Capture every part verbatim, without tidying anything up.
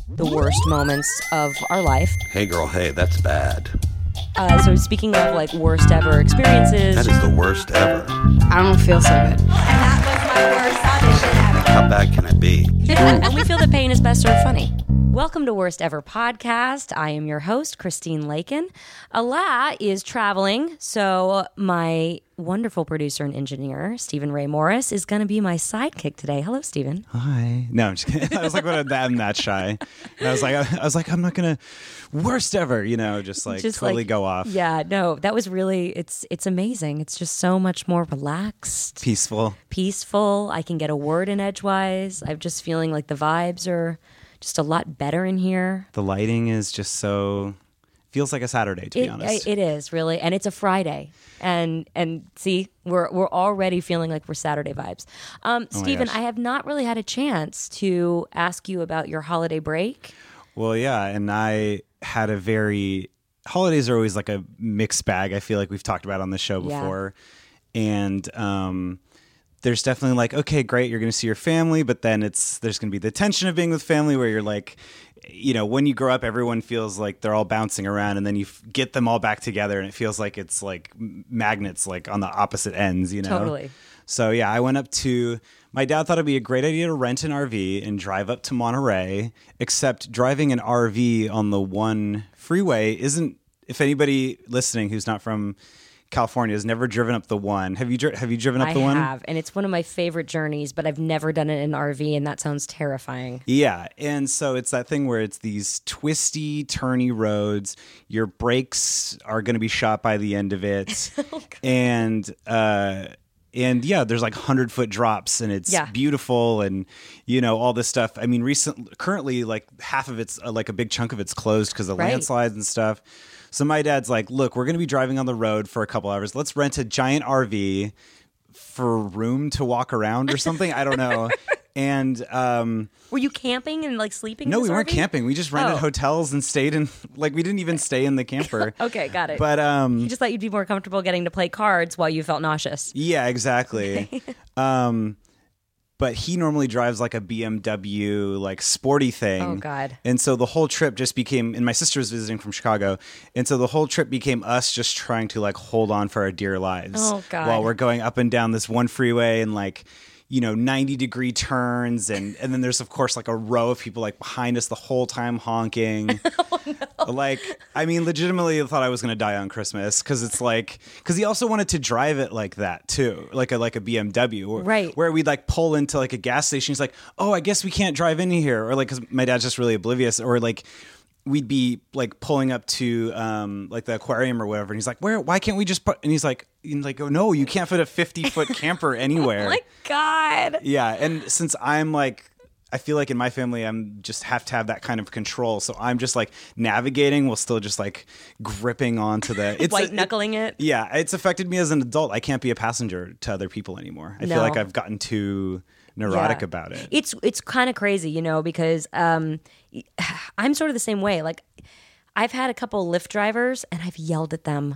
the worst moments of our life. Hey girl, hey, that's bad. Uh, so speaking of like worst ever experiences. That is the worst ever. I don't feel so good. And that was my worst audition ever. How bad can it be? And we feel that pain is best served funny. Welcome to Worst Ever Podcast. I am your host, Christine Lakin. Allah is traveling, so my wonderful producer and engineer, Stephen Ray Morris, is going to be my sidekick today. Hello, Stephen. Hi. No, I'm just kidding. I was like, what, I'm that shy. And I was like, I was like, I'm not going to, worst ever, you know, just like Just totally like- go off. Yeah, no, that was really, it's it's amazing. It's just so much more relaxed, Peaceful. peaceful. I can get a word in edgewise. I'm just feeling like the vibes are just a lot better in here. The lighting is just so, feels like a Saturday, to It, be honest. it is really, and it's a Friday, and and see, we're we're already feeling like we're Saturday vibes. Um, Oh my Stephen, gosh. I have not really had a chance to ask you about your holiday break. Well, yeah, and I had a very, holidays are always like a mixed bag. I feel like we've talked about on the show Yeah. before. And um, there's definitely like, okay, great, you're going to see your family, but then it's, there's going to be the tension of being with family where you're like, you know, when you grow up, everyone feels like they're all bouncing around, and then you f- get them all back together, and it feels like it's like m- magnets, like on the opposite ends, you know? Totally. So yeah, I went up to, my dad thought it'd be a great idea to rent an R V and drive up to Monterey, except driving an R V on the one freeway isn't, if anybody listening who's not from California has never driven up the one. Have you dri- have you driven up I the one? have, and it's one of my favorite journeys, but I've never done it in an R V, and that sounds terrifying. Yeah, and so it's that thing where it's these twisty, turny roads. Your brakes are going to be shot by the end of it, Oh, and uh, and yeah, there's like hundred foot drops, and it's Yeah. beautiful, and you know all this stuff. I mean, recent, currently, like half of it's uh, like a big chunk of it's closed because of Right. landslides and stuff. So my dad's like, look, we're going to be driving on the road for a couple hours. Let's rent a giant R V for room to walk around or something. I don't know. And um, Were you camping and like sleeping? no, in we this weren't R V? camping. We just rented Oh. hotels and stayed in, like, we didn't even stay in the camper. Okay, got it. But um, you just thought you'd be more comfortable getting to play cards while you felt nauseous. yeah, exactly. um, but he normally drives like a B M W, like sporty thing. Oh, God. And so the whole trip just became, and my sister was visiting from Chicago. And so the whole trip became us just trying to like hold on for our dear lives. Oh, God. While we're going up and down this one freeway and like, you know, ninety degree turns. And, and then there's, of course, like a row of people like behind us the whole time honking. Oh, Like, I mean, legitimately thought I was going to die on Christmas because it's like, because he also wanted to drive it like that too, like a like a B M W, or, Right. Where we'd like pull into like a gas station. He's like, oh, I guess we can't drive in here, or like, because my dad's just really oblivious, or like we'd be like pulling up to um like the aquarium or whatever, and he's like, where? Why can't we just put? And he's like, and like, oh no, you can't fit a fifty foot camper anywhere. Oh my God. Yeah, and since I'm like, I feel like in my family, I'm just have to have that kind of control. So I'm just like navigating while still just like gripping onto the it's White knuckling it. Yeah, it's affected me as an adult. I can't be a passenger to other people anymore. I No. feel like I've gotten too neurotic Yeah. about it. It's it's kind of crazy, you know, because um, I'm sort of the same way. Like, I've had a couple Lyft drivers, and I've yelled at them.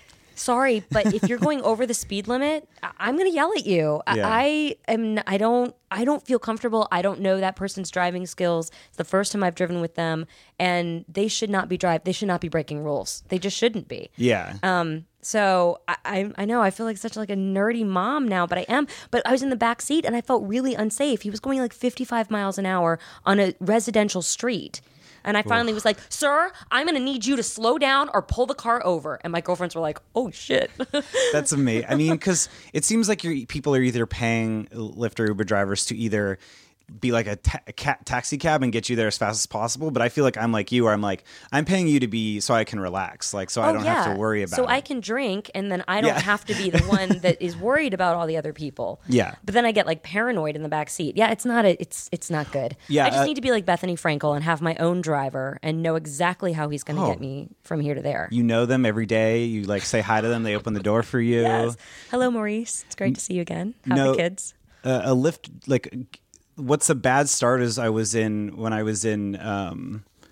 Sorry, but if you're going over the speed limit, I- I'm going to yell at you. I- Yeah. I am. I don't. I don't feel comfortable. I don't know that person's driving skills. It's the first time I've driven with them, and they should not be drive. They should not be breaking rules. They just shouldn't be. Yeah. Um, so I, I, I know I feel like such like a nerdy mom now, but I am. But I was in the back seat and I felt really unsafe. He was going like fifty-five miles an hour on a residential street. And I finally was like, sir, I'm going to need you to slow down or pull the car over. And my girlfriends were like, oh, shit. That's amazing. I mean, because it seems like you're, people are either paying Lyft or Uber drivers to either be like a, ta- a ca- taxi cab and get you there as fast as possible. But I feel like I'm like you, where I'm like, I'm paying you to be so I can relax, like so I Oh, don't yeah. have to worry about So it. I can drink, and then I don't Yeah. have to be the one that is worried about all the other people. Yeah. But then I get like paranoid in the back seat. Yeah, it's not a, it's it's not good. Yeah, I just uh, need to be like Bethany Frankel and have my own driver and know exactly how he's going to Oh. get me from here to there. You know them every day. You like say hi to them. They open the door for you. Yes. Hello, Maurice. It's great to see you again. How are No. the kids? Uh, a Lyft, like, what's a bad start is I was in when I was in um,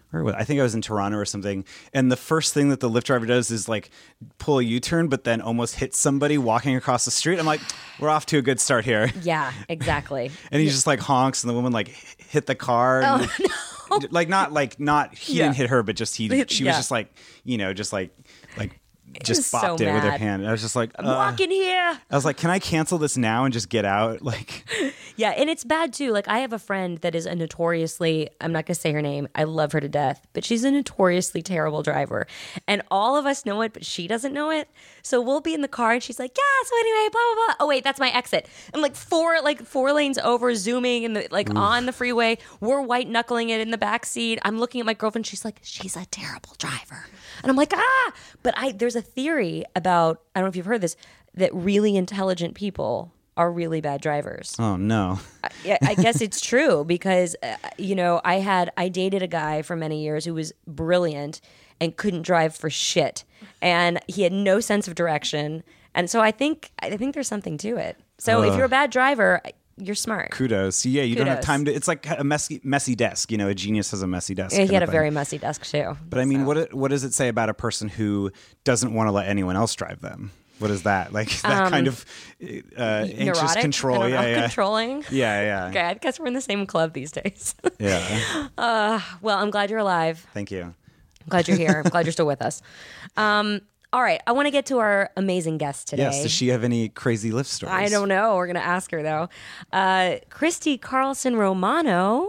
where was, I think I was in Toronto or something. And the first thing that the Lyft driver does is like pull a U-turn, but then almost hit somebody walking across the street. I'm like, we're off to a good start here. Yeah, exactly. And he just like honks, and the woman like hit the car. And, Oh, no. Like not like not he Yeah. didn't hit her, but just he. She Yeah. was just like you know just like like was just so bopped it with her mad. hand. And I was just like, uh, Walk in here. I was like, can I cancel this now and just get out? Like, Yeah, and it's bad too. Like I have a friend that is a notoriously, I'm not going to say her name. I love her to death, but she's a notoriously terrible driver. And all of us know it, but she doesn't know it. So we'll be in the car and she's like, "Yeah, so anyway, blah blah blah. Oh wait, that's my exit." I'm like four like four lanes over, zooming and the, like on the freeway. We're white knuckling it in the back seat. I'm looking at my girlfriend, she's like, "She's a terrible driver." And I'm like, "Ah." But I there's a theory about, I don't know if you've heard this, that really intelligent people are really bad drivers. oh no. I, I guess it's true because, uh, you know, I had, I dated a guy for many years who was brilliant and couldn't drive for shit. And he had no sense of direction. And so I think, I think there's something to it. So if Ugh. you're a bad driver, you're smart. Kudos. Yeah, you don't have Kudos. time to. It's like a messy, messy desk. You know, a genius has a messy desk. Yeah, he kind had a of very thing. messy desk too. But I mean, what what does it say about a person who doesn't want to let anyone else drive them? What is that? Like that kind of uh, anxious Neurotic? control? I don't yeah, know. yeah, Controlling. yeah, yeah, Okay, I guess we're in the same club these days. yeah. Well, I'm glad you're alive. Thank you. I'm glad you're here. I'm glad you're still with us. Um, all right, I want to get to our amazing guest today. Yes. Does she have any crazy Lyft stories? I don't know. We're going to ask her, though. Uh, Christy Carlson Romano.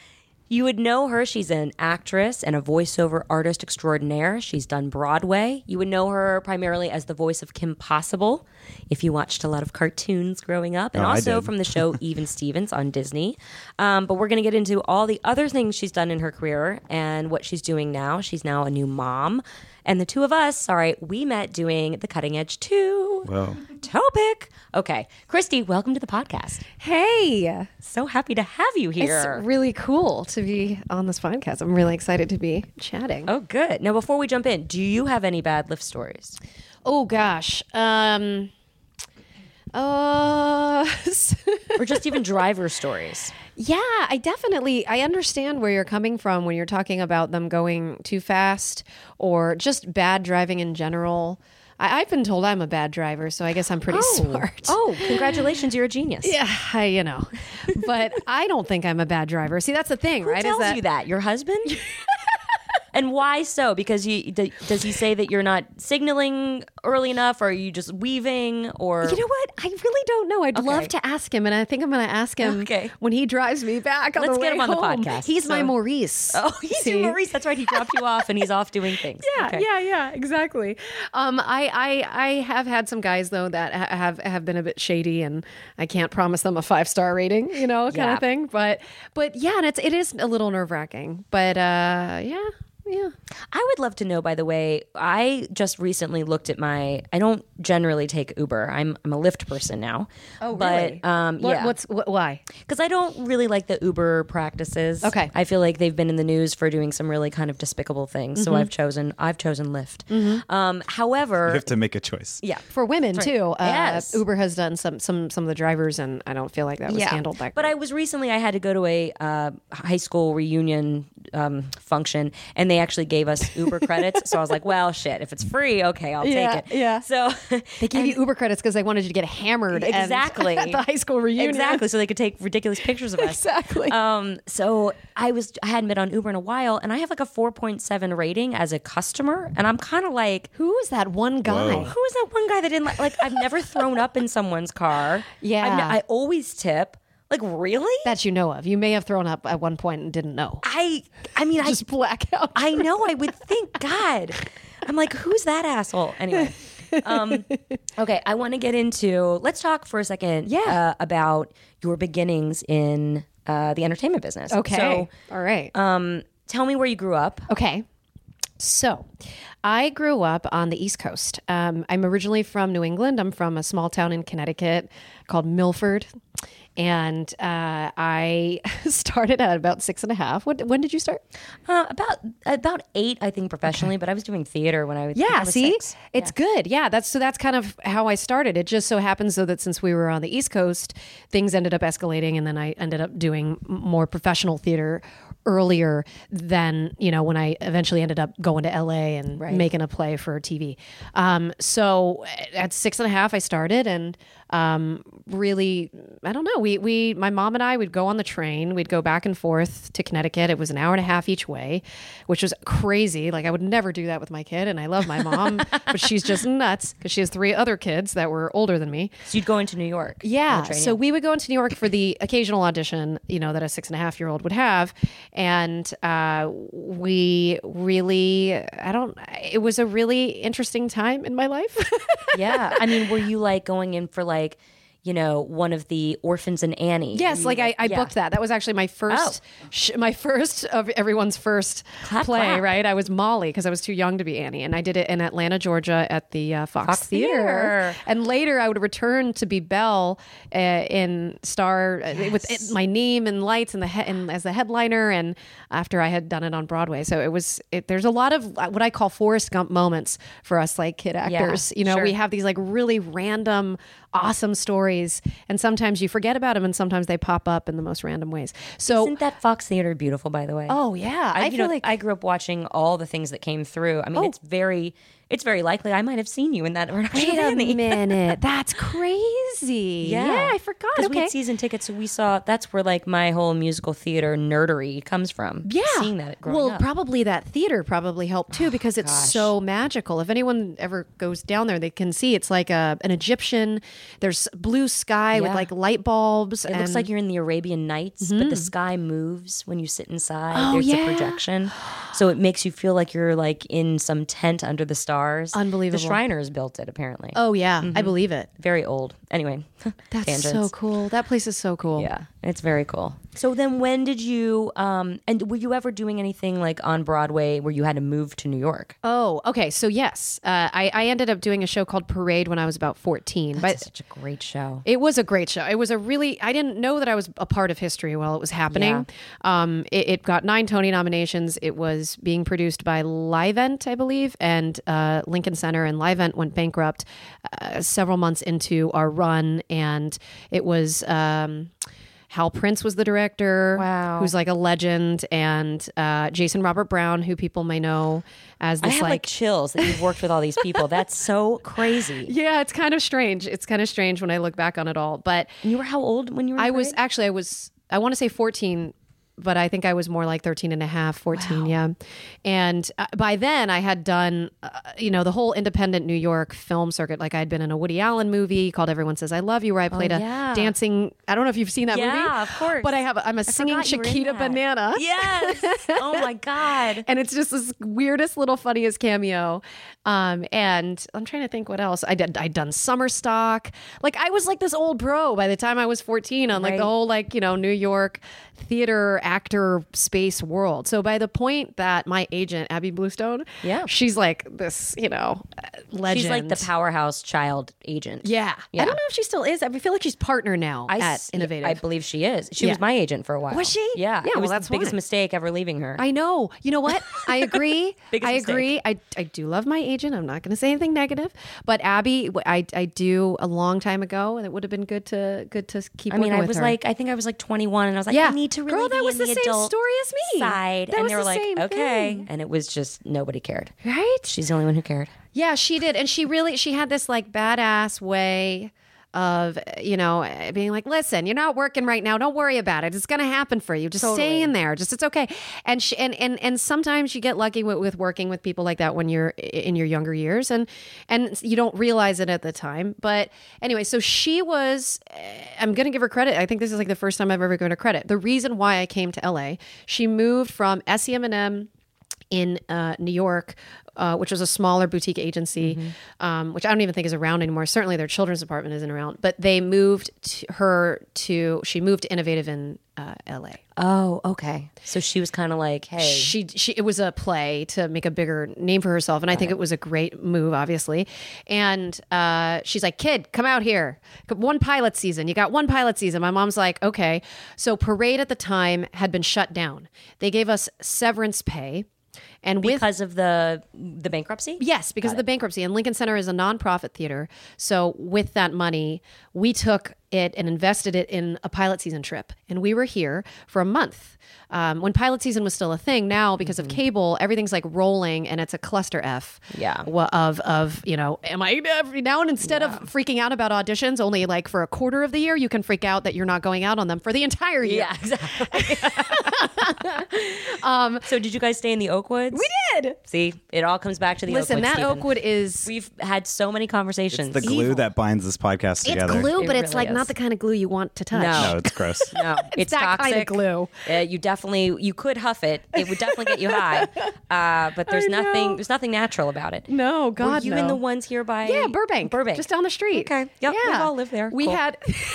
You would know her. She's an actress and a voiceover artist extraordinaire. She's done Broadway. You would know her primarily as the voice of Kim Possible if you watched a lot of cartoons growing up, and Oh, I also did. from the show Even Stevens on Disney. Um, but we're going to get into all the other things she's done in her career and what she's doing now. She's now a new mom. And the two of us, sorry, we met doing The Cutting Edge two. Whoa. Topic. Okay. Christy, welcome to the podcast. Hey, So happy to have you here. it's really cool to be on this podcast. I'm really excited to be chatting. Oh, good. Now, before we jump in, do you have any bad Lyft stories? Oh gosh. Um. Uh. Or just even driver stories? yeah, I definitely I understand where you're coming from when you're talking about them going too fast or just bad driving in general. I, I've been told I'm a bad driver, so I guess I'm pretty smart. Oh, congratulations. You're a genius. Yeah, I, you know, but I don't think I'm a bad driver. See, that's the thing, Who right? tells Is that you that? Your husband? And why so? Because you d- does he say that you're not signaling early enough, or are you just weaving, or You know what? I really don't know. I'd Okay. love to ask him, and I think I'm going to ask him Okay. when he drives me back on Let's the get way him on the home. podcast. He's my So- Maurice. Oh, he's See? your Maurice. That's right. He dropped you off, and he's off doing things. Yeah, Okay. yeah, yeah, exactly. Um, I, I, I have had some guys though that ha- have have been a bit shady, and I can't promise them a five star rating, you know, kind Yeah. of thing. But, but yeah, and it's it is a little nerve wracking. But uh, yeah, yeah. I would love to know, by the way, I just recently looked at my, I don't generally take Uber. I'm I'm a Lyft person now. Oh, but, really? Um, What, yeah. What's what, why? Because I don't really like the Uber practices. Okay. I feel like they've been in the news for doing some really kind of despicable things. So I've chosen, I've chosen Lyft. Um, however, You have to make a choice. yeah. For women too. Uh, Yes. Uber has done some some some of the drivers, and I don't feel like that was handled that. But I was recently, I had to go to a uh, high school reunion um, function, and they actually gave us Uber credits. So I was like, well, shit, if it's free, okay, I'll Yeah, take it. yeah. So They gave you Uber credits because they wanted you to get hammered and- Exactly. at the high school reunion. Exactly, so they could take ridiculous pictures of us. Exactly. Um, so I was I hadn't been on Uber in a while, and I have like a four point seven rating as a customer, and I'm kind of like, Who is that one guy? Whoa. who is that one guy that didn't like? Like I've never thrown up in someone's car. Yeah. I've ne- I always tip. Like really? That you know of. You may have thrown up at one point and didn't know. I I mean Just blackout. I I know I would think God. I'm like, who's that asshole? Anyway. Um, okay, I want to get into. Let's talk for a second. Yeah. Uh, about your beginnings in uh, the entertainment business. Okay. So, All right. um, tell me where you grew up. Okay. So, I grew up on the East Coast. Um, I'm originally from New England. I'm from a small town in Connecticut called Milford. and uh, I started at about six and a half. What, when did you start? Uh, about about eight, I think, professionally, but I was doing theater when I was. I Yeah, was see, six. it's good. Yeah, that's so that's kind of how I started. It just so happens though that since we were on the East Coast, things ended up escalating, and then I ended up doing m- more professional theater earlier than, you know, when I eventually ended up going to L A and Right. making a play for T V. Um, so at six and a half, I started, and um, really, I don't know. We we my mom and I would go on the train. We'd go back and forth to Connecticut. It was an hour and a half each way, which was crazy. Like I would never do that with my kid, and I love my mom, but she's just nuts because she has three other kids that were older than me. So you'd go into New York. Yeah. on the train, So we would go into New York for the occasional audition, you know, that a six and a half year old would have. And uh, we really, I don't, it was a really interesting time in my life. yeah. I mean, were you like going in for like, you know, one of the Orphans and Annie? Yes, Were like you I, I yeah. booked that. That was actually my first, sh- my first of everyone's first Clap, play. clap. Right, I was Molly because I was too young to be Annie, and I did it in Atlanta, Georgia, at the uh, Fox, Fox Theater. Theater. And later, I would return to be Belle uh, in Star uh, with it, my name and lights and the he- and as the headliner. And after I had done it on Broadway, so it was. It, there's a lot of what I call Forrest Gump moments for us, like kid actors. you know, sure. we have these like really random, awesome stories, and sometimes you forget about them, and sometimes they pop up in the most random ways. So, Isn't that Fox Theater beautiful, by the way? oh yeah, I, I, you feel know, like I grew up watching all the things that came through. I mean, Oh. it's very, it's very likely I might have seen you in that production wait of a Annie. minute, that's crazy. Yeah, I forgot. Because we Okay, had season tickets, so we saw. That's where like my whole musical theater nerdery comes from. yeah, seeing that growing well, up. probably that theater probably helped too because it's gosh. so magical. If anyone ever goes down there, they can see it's like a an Egyptian. There's blue sky with Yeah. like light bulbs. It looks like you're in the Arabian Nights, but the sky moves when you sit inside. Mm-hmm. Oh, There's yeah. a projection, so it makes you feel like you're like in some tent under the stars. Unbelievable. The Shriners built it apparently. Oh yeah, I believe it. Very old. Anyway, That's tangents. so cool. That place is so cool. Yeah, it's very cool. So then, when did you? Um, and were you ever doing anything like on Broadway where you had to move to New York? Oh, okay. So yes, uh, I, I ended up doing a show called Parade when I was about fourteen. That's but such a great show. it was a great show. It was a really, I didn't know that I was a part of history while it was happening. Um, it, it got nine Tony nominations. It was being produced by Livent, I believe, and uh, Lincoln Center, and Livent went bankrupt uh, several months into our run. And it was, um, Hal Prince was the director, Wow. who's like a legend, and uh, Jason Robert Brown, who people may know as I this have like, like chills that you've worked with all these people. That's so crazy. yeah, it's kind of strange. It's kind of strange when I look back on it all. But And you were how old when you were? in I was Parade? actually, I was, I want to say fourteen, but I think I was more like thirteen and a half, fourteen. Yeah. And uh, by then I had done, uh, you know, the whole independent New York film circuit. Like I'd been in a Woody Allen movie called Everyone Says I Love You, where I played yeah. a dancing, I don't know if you've seen that movie. Yeah, of course. But I have, I'm a singing forgot you were in Chiquita that. Banana. Yes. Oh my god. And it's just this weirdest little funniest cameo. Um, and I'm trying to think what else. I did I'd done summer stock. Like I was like this old bro by the time I was fourteen on like Right. the whole like, you know, New York theater actor space world. So by the point that my agent, Abby Bluestone, Yeah. she's like this, you know, legend. She's like the powerhouse child agent. Yeah. Yeah. I don't know if she still is. I feel like she's partner now I at s- Innovative. I believe she is. She Yeah. was my agent for a while. Was she? Yeah. Yeah, It well, was that's the biggest why. mistake ever leaving her. I know. You know what? I agree. Biggest I mistake. agree. I, I do love my agent. I'm not going to say anything negative, but Abby, I, I do a long time ago, and it would have been good to good to keep. I mean, working I with was her. like, I think I was like twenty-one, and I was like, Yeah. I need to really Girl, that be was in the the same adult story as me. side, That and was they were the like, same okay, thing. and it was just nobody cared. right? She's the only one who cared. Yeah, she did, and she really she had this like badass way of, you know, being like, listen, you're not working right now. Don't worry about it. It's going to happen for you. Just stay Totally. in there. Just, it's okay. And she, and, and, and sometimes you get lucky with, with working with people like that when you're in your younger years, and, and you don't realize it at the time. But anyway, so she was, I'm going to give her credit. I think this is like the first time I've ever given her credit. The reason why I came to L A, she moved from S E M and M in uh, New York, uh, which was a smaller boutique agency, Mm-hmm. um, which I don't even think is around anymore. Certainly their children's department isn't around, but they moved to her to, she moved to Innovative in uh, L A. Oh, okay. So she was kind of like, hey. She, she, it was a play to make a bigger name for herself. And I think it was a great move, obviously. And uh, she's like, kid, come out here. One pilot season. You got one pilot season. My mom's like, okay. So Parade at the time had been shut down. They gave us severance pay. And with because of the the bankruptcy? Yes, because of the bankruptcy. And Lincoln Center is a nonprofit theater. So with that money, we took it and invested it in a pilot season trip. And we were here for a month. Um, when pilot season was still a thing, now because of cable, everything's like rolling and it's a cluster F. Yeah. wa- Of, of you know, am I every now and instead of freaking out about auditions, only like for a quarter of the year, you can freak out that you're not going out on them for the entire year. Yeah, exactly. um, so did you guys stay in the Oakwoods? We did. See, it all comes back to the Listen, Oakwoods, that Stephen. Oakwood is We've had so many conversations. The glue that binds this podcast it's together. glue, It but it's really like is. not the kind of glue you want to touch. No. No, it's gross. No, it's, that toxic. kind of glue. Uh, you definitely you could huff it. It would definitely get you high. Uh, but there's I know. nothing there's nothing natural about it. No, Were God, you no. in the ones here by Yeah, Burbank. Burbank, Just down the street. Okay. Yep, Yeah. we've all lived there. We Cool. had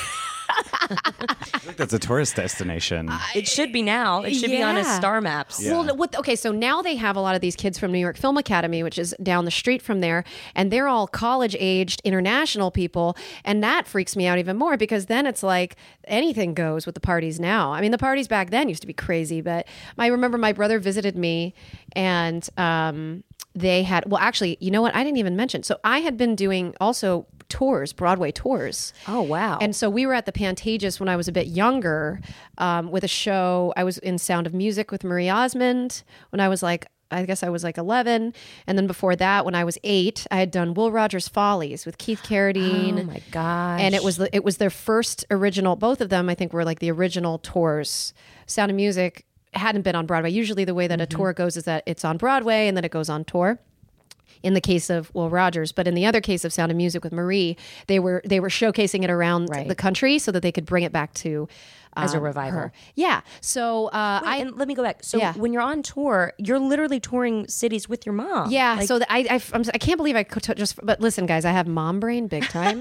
I think that's a tourist destination. It should be now. It should be on a Yeah. star maps. Yeah. Well, what, okay, so now they have a lot of these kids from New York Film Academy, which is down the street from there, and they're all college-aged international people, and that freaks me out even more because then it's like anything goes with the parties now. I mean, the parties back then used to be crazy, but I remember my brother visited me, and um, they had, well, actually, you know what? I didn't even mention. So I had been doing also tours, Broadway tours. Oh, wow. And so we were at the Pantages when I was a bit younger um, with a show. I was in Sound of Music with Marie Osmond when I was like, I guess I was like eleven. And then before that, when I was eight, I had done Will Rogers Follies with Keith Carradine. Oh my gosh. And it was the- it was their first original. Both of them, I think, were like the original tours. Sound of Music hadn't been on Broadway. Usually, the way that a tour goes is that it's on Broadway and then it goes on tour. In the case of Will Rogers, but in the other case of Sound of Music with Marie, they were they were showcasing it around Right. the country so that they could bring it back to As a um, revival. her. Yeah. So uh, Wait, I and let me go back. So Yeah. when you're on tour, you're literally touring cities with your mom. Yeah, Like, so the, I, I I'm, I can't believe I could t- just. But listen, guys, I have mom brain big time.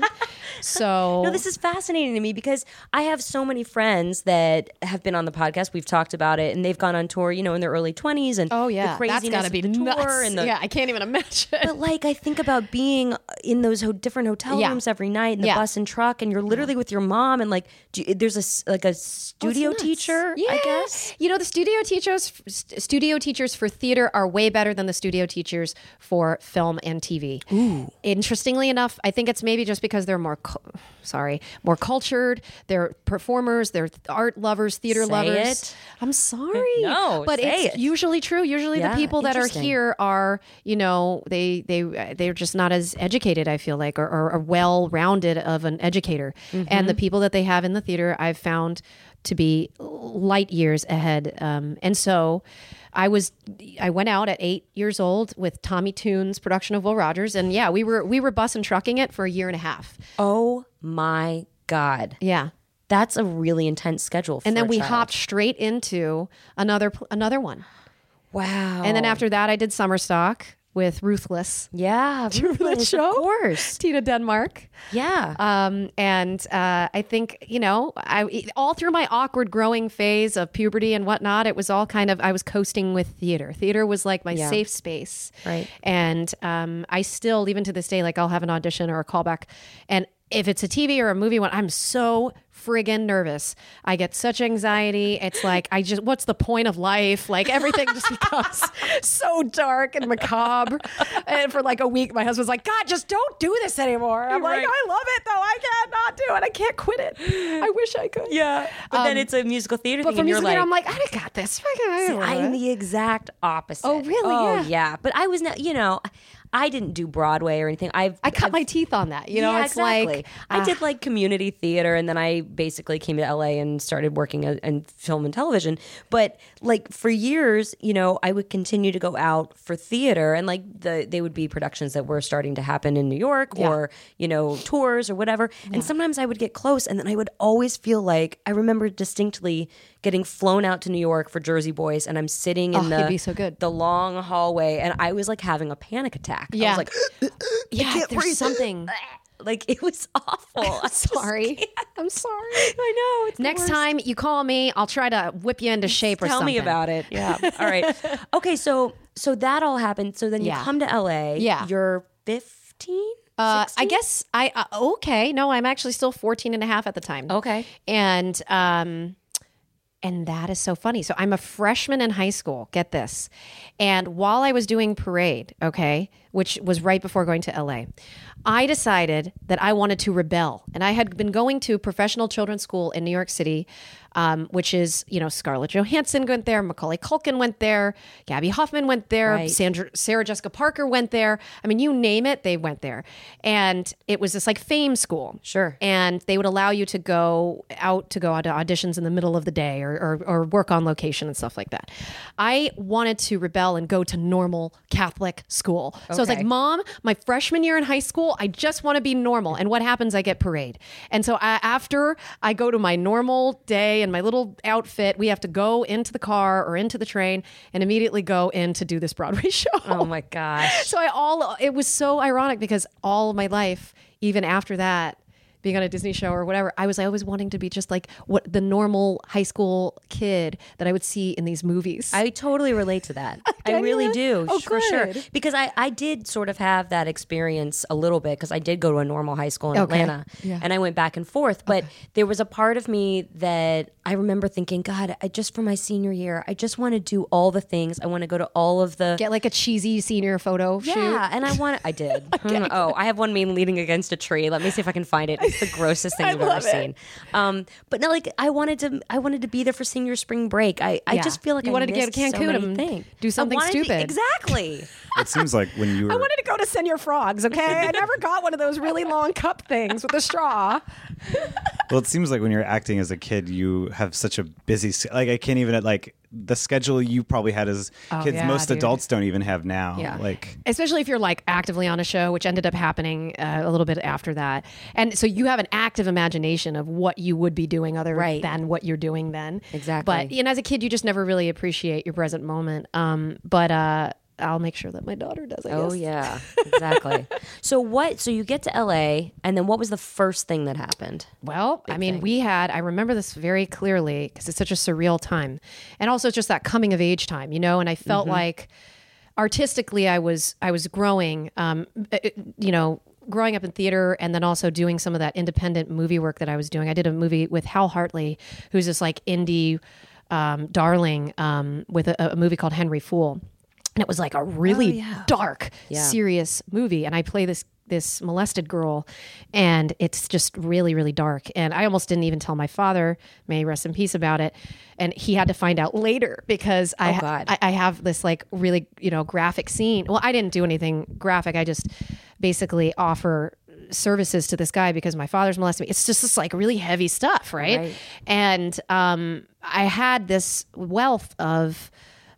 so No, this is fascinating to me because I have so many friends that have been on the podcast. We've talked about it, and they've gone on tour, you know, in their early twenties, and oh yeah, the craziness that's got to of be the tour nuts. and the. yeah, I can't even imagine. But like, I think about being in those ho- different hotel Yeah. rooms every night, in the Yeah. bus and truck, and you're literally with your mom, and like, do you, there's a s- like a studio nuts. teacher, Yeah. I guess. You know, the studio teachers, st- studio teachers for theater are way better than the studio teachers for film and T V. Ooh. Interestingly enough, I think it's maybe just because they're more, cu- sorry, more cultured. They're performers. They're art lovers, theater Say lovers. it. I'm sorry, No, but say it's it. usually true. Usually, Yeah, the people that are interesting. here are, you know, they they they're just not as educated. I feel like, or, or, or well rounded of an educator. Mm-hmm. And the people that they have in the theater, I've found to be light years ahead. Um, and so I was, I went out at eight years old with Tommy Toon's production of Will Rogers. And yeah, we were, we were bus and trucking it for a year and a half. Oh my God. Yeah. That's a really intense schedule. For And then a we child. hopped straight into another, pl- another one. Wow. And then after that, I did Summer Stock with Ruthless. yeah, Do you remember that Ruthless, show? Of course. Tina Denmark. Yeah. Um, and uh, I think, you know, I all through my awkward growing phase of puberty and whatnot, it was all kind of, I was coasting with theater. Theater was like my Yeah. safe space. Right. And um, I still, even to this day, like I'll have an audition or a callback. And if it's a T V or a movie one, I'm so friggin' nervous. I get such anxiety. It's like, I just, what's the point of life? Like everything just becomes so dark and macabre. And for like a week, my husband's like, God, just don't do this anymore. I'm like, Right. I love it though. I can't not do it. I can't quit it. I wish I could. yeah. But then Um, it's a musical theater But thing, for and you're music, like, theater, I'm like, I got this. See, I'm the exact opposite. Oh, really? Oh, Yeah. yeah. But I was not, you know, I didn't do Broadway or anything. I've I cut my teeth on that. You know, yeah, it's exactly. like I uh, did like community theater, and then I basically came to L A and started working a- in film and television. But like for years, you know, I would continue to go out for theater, and like the they would be productions that were starting to happen in New York, Yeah. or you know, tours or whatever. And sometimes I would get close, and then I would always feel like I remember distinctly getting flown out to New York for Jersey Boys, and I'm sitting in Oh, the it'd be so good. the long hallway, and I was like having a panic attack. I Yeah. was like, Yeah, can't there's breathe. something. like it was awful. I just Sorry. can't. I'm sorry. I know. It's the Next worst. time you call me, I'll try to whip you into shape or Tell something. me about it. Yeah. All right. Okay. So so that all happened. So then you Yeah. come to L A. Yeah. You're fifteen. Uh, I guess I, uh, okay. No, I'm actually still fourteen and a half at the time. Okay. And, um, and that is so funny. So I'm a freshman in high school. Get this. And while I was doing parade, okay, which was right before going to L A, I decided that I wanted to rebel. And I had been going to professional children's school in New York City, um, which is, you know, Scarlett Johansson went there, Macaulay Culkin went there, Gabby Hoffman went there, Right. Sandra, Sarah Jessica Parker went there. I mean, you name it, they went there. And it was this like fame school. Sure. And they would allow you to go out to go out to auditions in the middle of the day or, or, or work on location and stuff like that. I wanted to rebel and go to normal Catholic school. So I was Okay. like, Mom, my freshman year in high school, I just want to be normal. And what happens? I get parade. And so I, after I go to my normal day in my little outfit, we have to go into the car or into the train and immediately go in to do this Broadway show. Oh my gosh. So I all it was so ironic because all of my life, even after that, being on a Disney show or whatever, I was always wanting to be just like what the normal high school kid that I would see in these movies. I totally relate to that. I Can really you? do, Oh, for sure. good. Because I, I did sort of have that experience a little bit because I did go to a normal high school in Okay. Atlanta, Yeah. and I went back and forth. But there was a part of me that I remember thinking, God, I just for my senior year, I just want to do all the things. I want to go to all of the Get like a cheesy senior photo shoot. yeah, and I want. I did. Hmm, Oh, I have one me leaning against a tree. Let me see if I can find it. It's the grossest thing you've ever love it. seen. Um, but no, like I wanted to. I wanted to be there for senior spring break. I, I Yeah. just feel like You I wanted to go to missed so Cancun many and things. do I something wanted to- stupid. exactly. It seems like when you were I wanted to go to Senior Frogs, okay? I never got one of those really long cup things with a straw. well, it seems like when you're acting as a kid, you have such a busy s- like I can't even like the schedule you probably had as Oh, kids. yeah, most dude. adults don't even have now. Yeah. Like Especially if you're like actively on a show, which ended up happening uh, a little bit after that. And so you have an active imagination of what you would be doing other Right. than what you're doing then. Exactly. But and as a kid, you just never really appreciate your present moment. Um, but uh, I'll make sure that my daughter does, I Oh guess. yeah, exactly. So what? So you get to L A, and then what was the first thing that happened? Well, I mean, thing. we had, I remember this very clearly because it's such a surreal time. And also it's just that coming of age time, you know, and I felt like artistically I was, I was growing, um, it- you know, growing up in theater and then also doing some of that independent movie work that I was doing. I did a movie with Hal Hartley, who's this like indie um, darling um, with a, a movie called Henry Fool. And it was like a really dark, Yeah. serious movie. And I play this this molested girl, and it's just really, really dark. And I almost didn't even tell my father, may he rest in peace, about it. And he had to find out later because I, Oh, God. I I have this like really, you know, graphic scene. Well, I didn't do anything graphic. I just basically offer services to this guy because my father's molested me. It's just this like really heavy stuff, right? Right. And um, I had this wealth of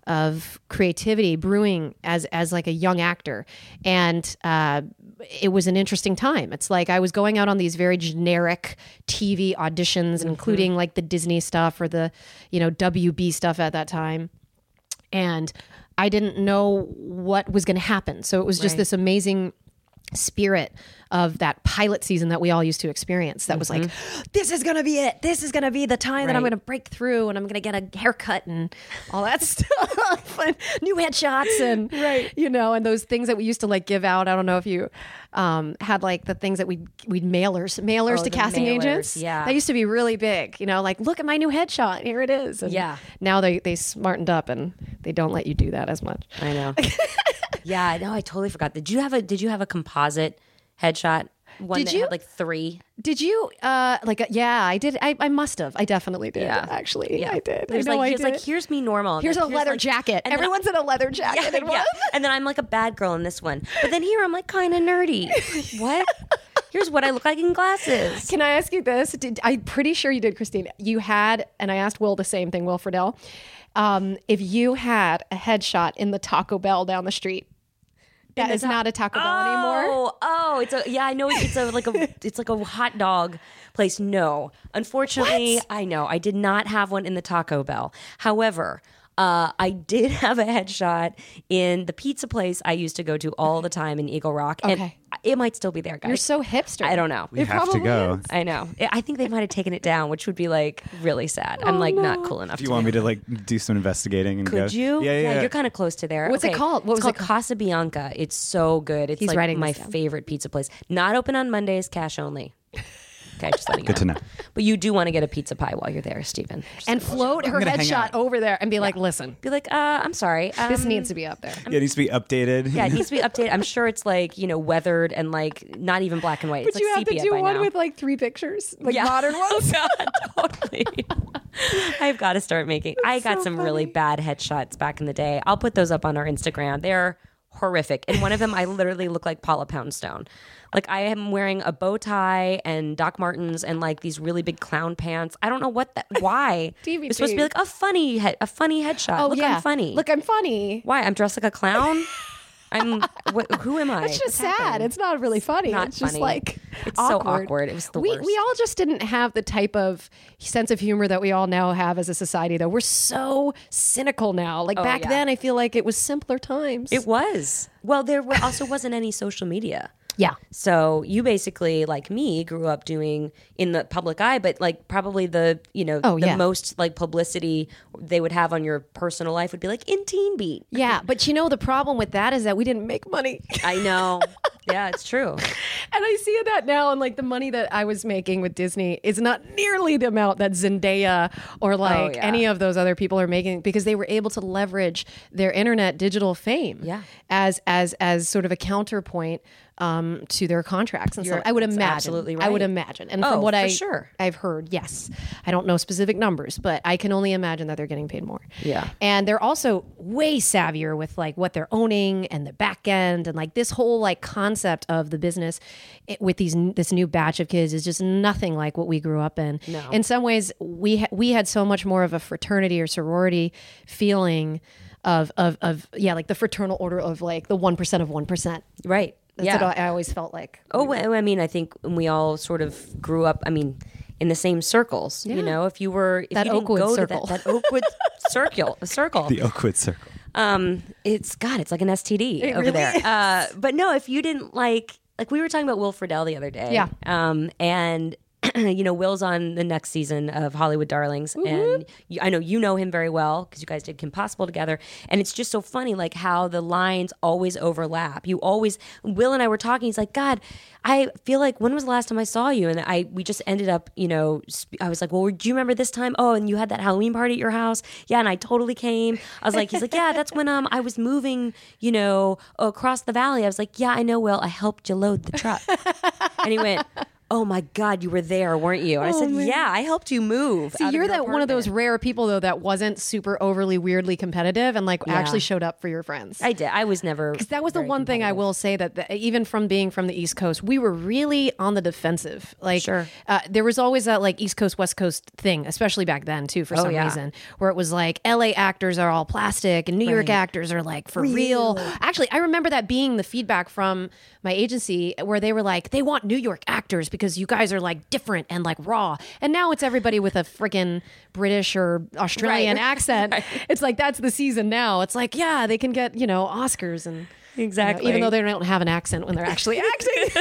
of creativity brewing as as like a young actor, and uh, it was an interesting time. It's like I was going out on these very generic T V auditions, including like the Disney stuff or the you know W B stuff at that time, and I didn't know what was going to happen. So it was just Right. this amazing spirit of that pilot season that we all used to experience that was like, this is gonna be it, this is gonna be the time that I'm Right. gonna break through and I'm gonna get a haircut and all that stuff and new headshots and right you know and those things that we used to like give out. I don't know if you um, had like the things that we'd we'd mailers mailers Oh, to the casting mailers, agents. yeah. That used to be really big, you know, like look at my new headshot, here it is. And Yeah. now they they smartened up and they don't let you do that as much. I know. yeah, I know. I totally forgot. Did you have a Did you have a composite headshot? One Did that you? had like three. Did you uh like uh, yeah, I did. I, I must have. I definitely did. Yeah. Actually, Yeah, I did. There's I know like I he's did. like here's me normal. Here's a Like, leather like- jacket. and then- Everyone's in a leather jacket. Yeah, in one. yeah. And then I'm like a bad girl in this one. But then here I'm like kind of nerdy. What? Here's what I look like in glasses. Can I ask you this? Did, I'm pretty sure you did, Christine. You had, and I asked Will the same thing, Will Friedle. Um, if you had a headshot in the Taco Bell down the street, That is not a Taco Bell anymore. Oh, oh, it's a yeah. I know it's a like a it's like a hot dog place. No, unfortunately, What? I know I did not have one in the Taco Bell. However, uh, I did have a headshot in the pizza place I used to go to all the time in Eagle Rock, and Okay. it might still be there, guys. You're so hipster. I don't know. We have to go. I know. I think they might have taken it down, which would be like really sad. I'm like not cool enough. Do you to want do me to like do some investigating and go? Could you? Yeah, yeah. yeah. You're kind of close to there. What's it called? What it's was it called called? Casa Bianca. It's so good. It's He's like writing my this down. favorite pizza place. Not open on Mondays, cash only. Okay, just letting you Good to know. But you do want to get a pizza pie while you're there, Stephen. Just And float her gonna hang headshot out. over there and be like, listen, be like, uh, I'm sorry. Um, this needs to be up there. Yeah, it needs to be updated. Yeah, it needs to be updated. I'm sure it's like, you know, weathered and like not even black and white. It's But like you have to sepia do by one now. with like three pictures, like Yeah. modern ones. Oh God, totally. I've got to start making. I got so some really funny. bad headshots back in the day. I'll put those up on our Instagram. They're horrific. And one of them, I literally look like Paula Poundstone. Like I am wearing a bow tie and Doc Martens and like these really big clown pants. I don't know what that. Why? D V D. It's supposed to be like a funny head, a funny headshot. Oh look, yeah, I'm funny. Look, I'm funny. why? I'm dressed like a clown. I'm. What, who am I? It's just What's sad. happening? It's not really funny. not it's just funny. like It's awkward. so awkward. It was the we worst. we all just didn't have the type of sense of humor that we all now have as a society. Though we're so cynical now. Like back yeah. then, I feel like it was simpler times. It was. Well, there were also wasn't any social media. yeah. So you basically, like me, grew up doing in the public eye, but like probably the you know Oh, the yeah. most like publicity they would have on your personal life would be like in Teen Beat. Yeah, but you know the problem with that is that we didn't make money. I know. Yeah, it's true. And I see that now, and like the money that I was making with Disney is not nearly the amount that Zendaya or like yeah. any of those other people are making because they were able to leverage their internet digital fame Yeah. as as as sort of a counterpoint um, to their contracts and You're- stuff. I would that's imagine. absolutely I would right. imagine. And Oh, from what for I sure. I've heard, yes, I don't know specific numbers, but I can only imagine that they're getting paid more. Yeah. And they're also way savvier with like what they're owning and the back end and like this whole like concept of the business it, with these this new batch of kids is just nothing like what we grew up in. No. In some ways, we ha- we had so much more of a fraternity or sorority feeling of of of yeah, like the fraternal order of like the one percent of one percent. Right. That's yeah. what I I always felt like. Oh, well, I mean, I think we all sort of grew up. I mean, in the same circles. Yeah. You know, if you were if That you didn't Oakwood go circle. to that, that Oakwood circle, circle. The Oakwood Circle. Um, it's God, it's like an S T D It over really there. is. Uh, but no, if you didn't like, like we were talking about Will Friedle the other day. Yeah. Um, and you know, Will's on the next season of Hollywood Darlings, and you, I know you know him very well because you guys did Kim Possible together. And it's just so funny, like how the lines always overlap. You always, Will and I were talking. He's like, God, I feel like when was the last time I saw you? And I we just ended up, you know, sp- I was like, well, do you remember this time? Oh, and you had that Halloween party at your house. Yeah, and I totally came. I was like, he's like, yeah, that's when um I was moving, you know, across the valley. I was like, yeah, I know, Will. I helped you load the truck. And he went, oh my God, you were there, weren't you? And I said, yeah, I helped you move. See, out of you're your that one of those apartment." rare people though that wasn't super overly weirdly competitive and like Yeah. actually showed up for your friends. I did. I was never. Because that was the very one thing I competitive. will say that the, even from being from the East Coast, we were really on the defensive. Like, Sure. uh, there was always that like East Coast West Coast thing, especially back then too, for Oh, some yeah. reason, where it was like L A actors are all plastic and New York Right. actors are like for real. Actually, I remember that being the feedback from my agency, where they were like, they want New York actors because you guys are like different and like raw. And now it's everybody with a freaking British or Australian Right. accent. It's like that's the season now. It's like, yeah, they can get, you know, Oscars and you know, Exactly. even though they don't have an accent when they're actually acting.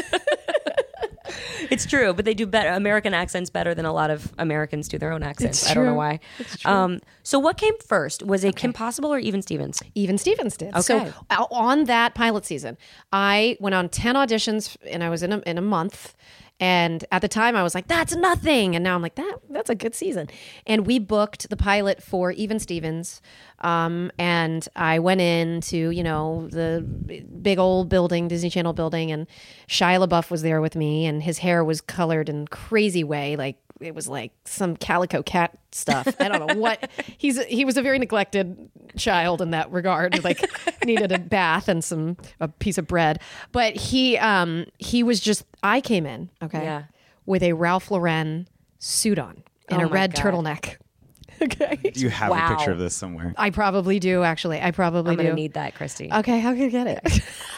It's true, but they do better American accents better than a lot of Americans do their own accents. It's I don't know true. why. It's true. Um, so what came first? Was it Kim Possible or Even Stevens? Even Stevens did. Okay. So uh, on that pilot season, I went on ten auditions and I was in a, in a month. And at the time I was like, that's nothing. And now I'm like, that that's a good season. And we booked the pilot for Even Stevens. Um, and I went into, you know, the big old building, Disney Channel building, and Shia LaBeouf was there with me, and his hair was colored in crazy way, like it was like some calico cat stuff. I don't know what. He's he was a very neglected child in that regard. Like needed a bath and some a piece of bread. But he um he was just. I came in okay Yeah. with a Ralph Lauren suit on and Oh a my red God. turtleneck. Okay. Do you have Wow. a picture of this somewhere? I probably do actually. I probably I'm do. gonna need that, Christy. Okay, how can I get it?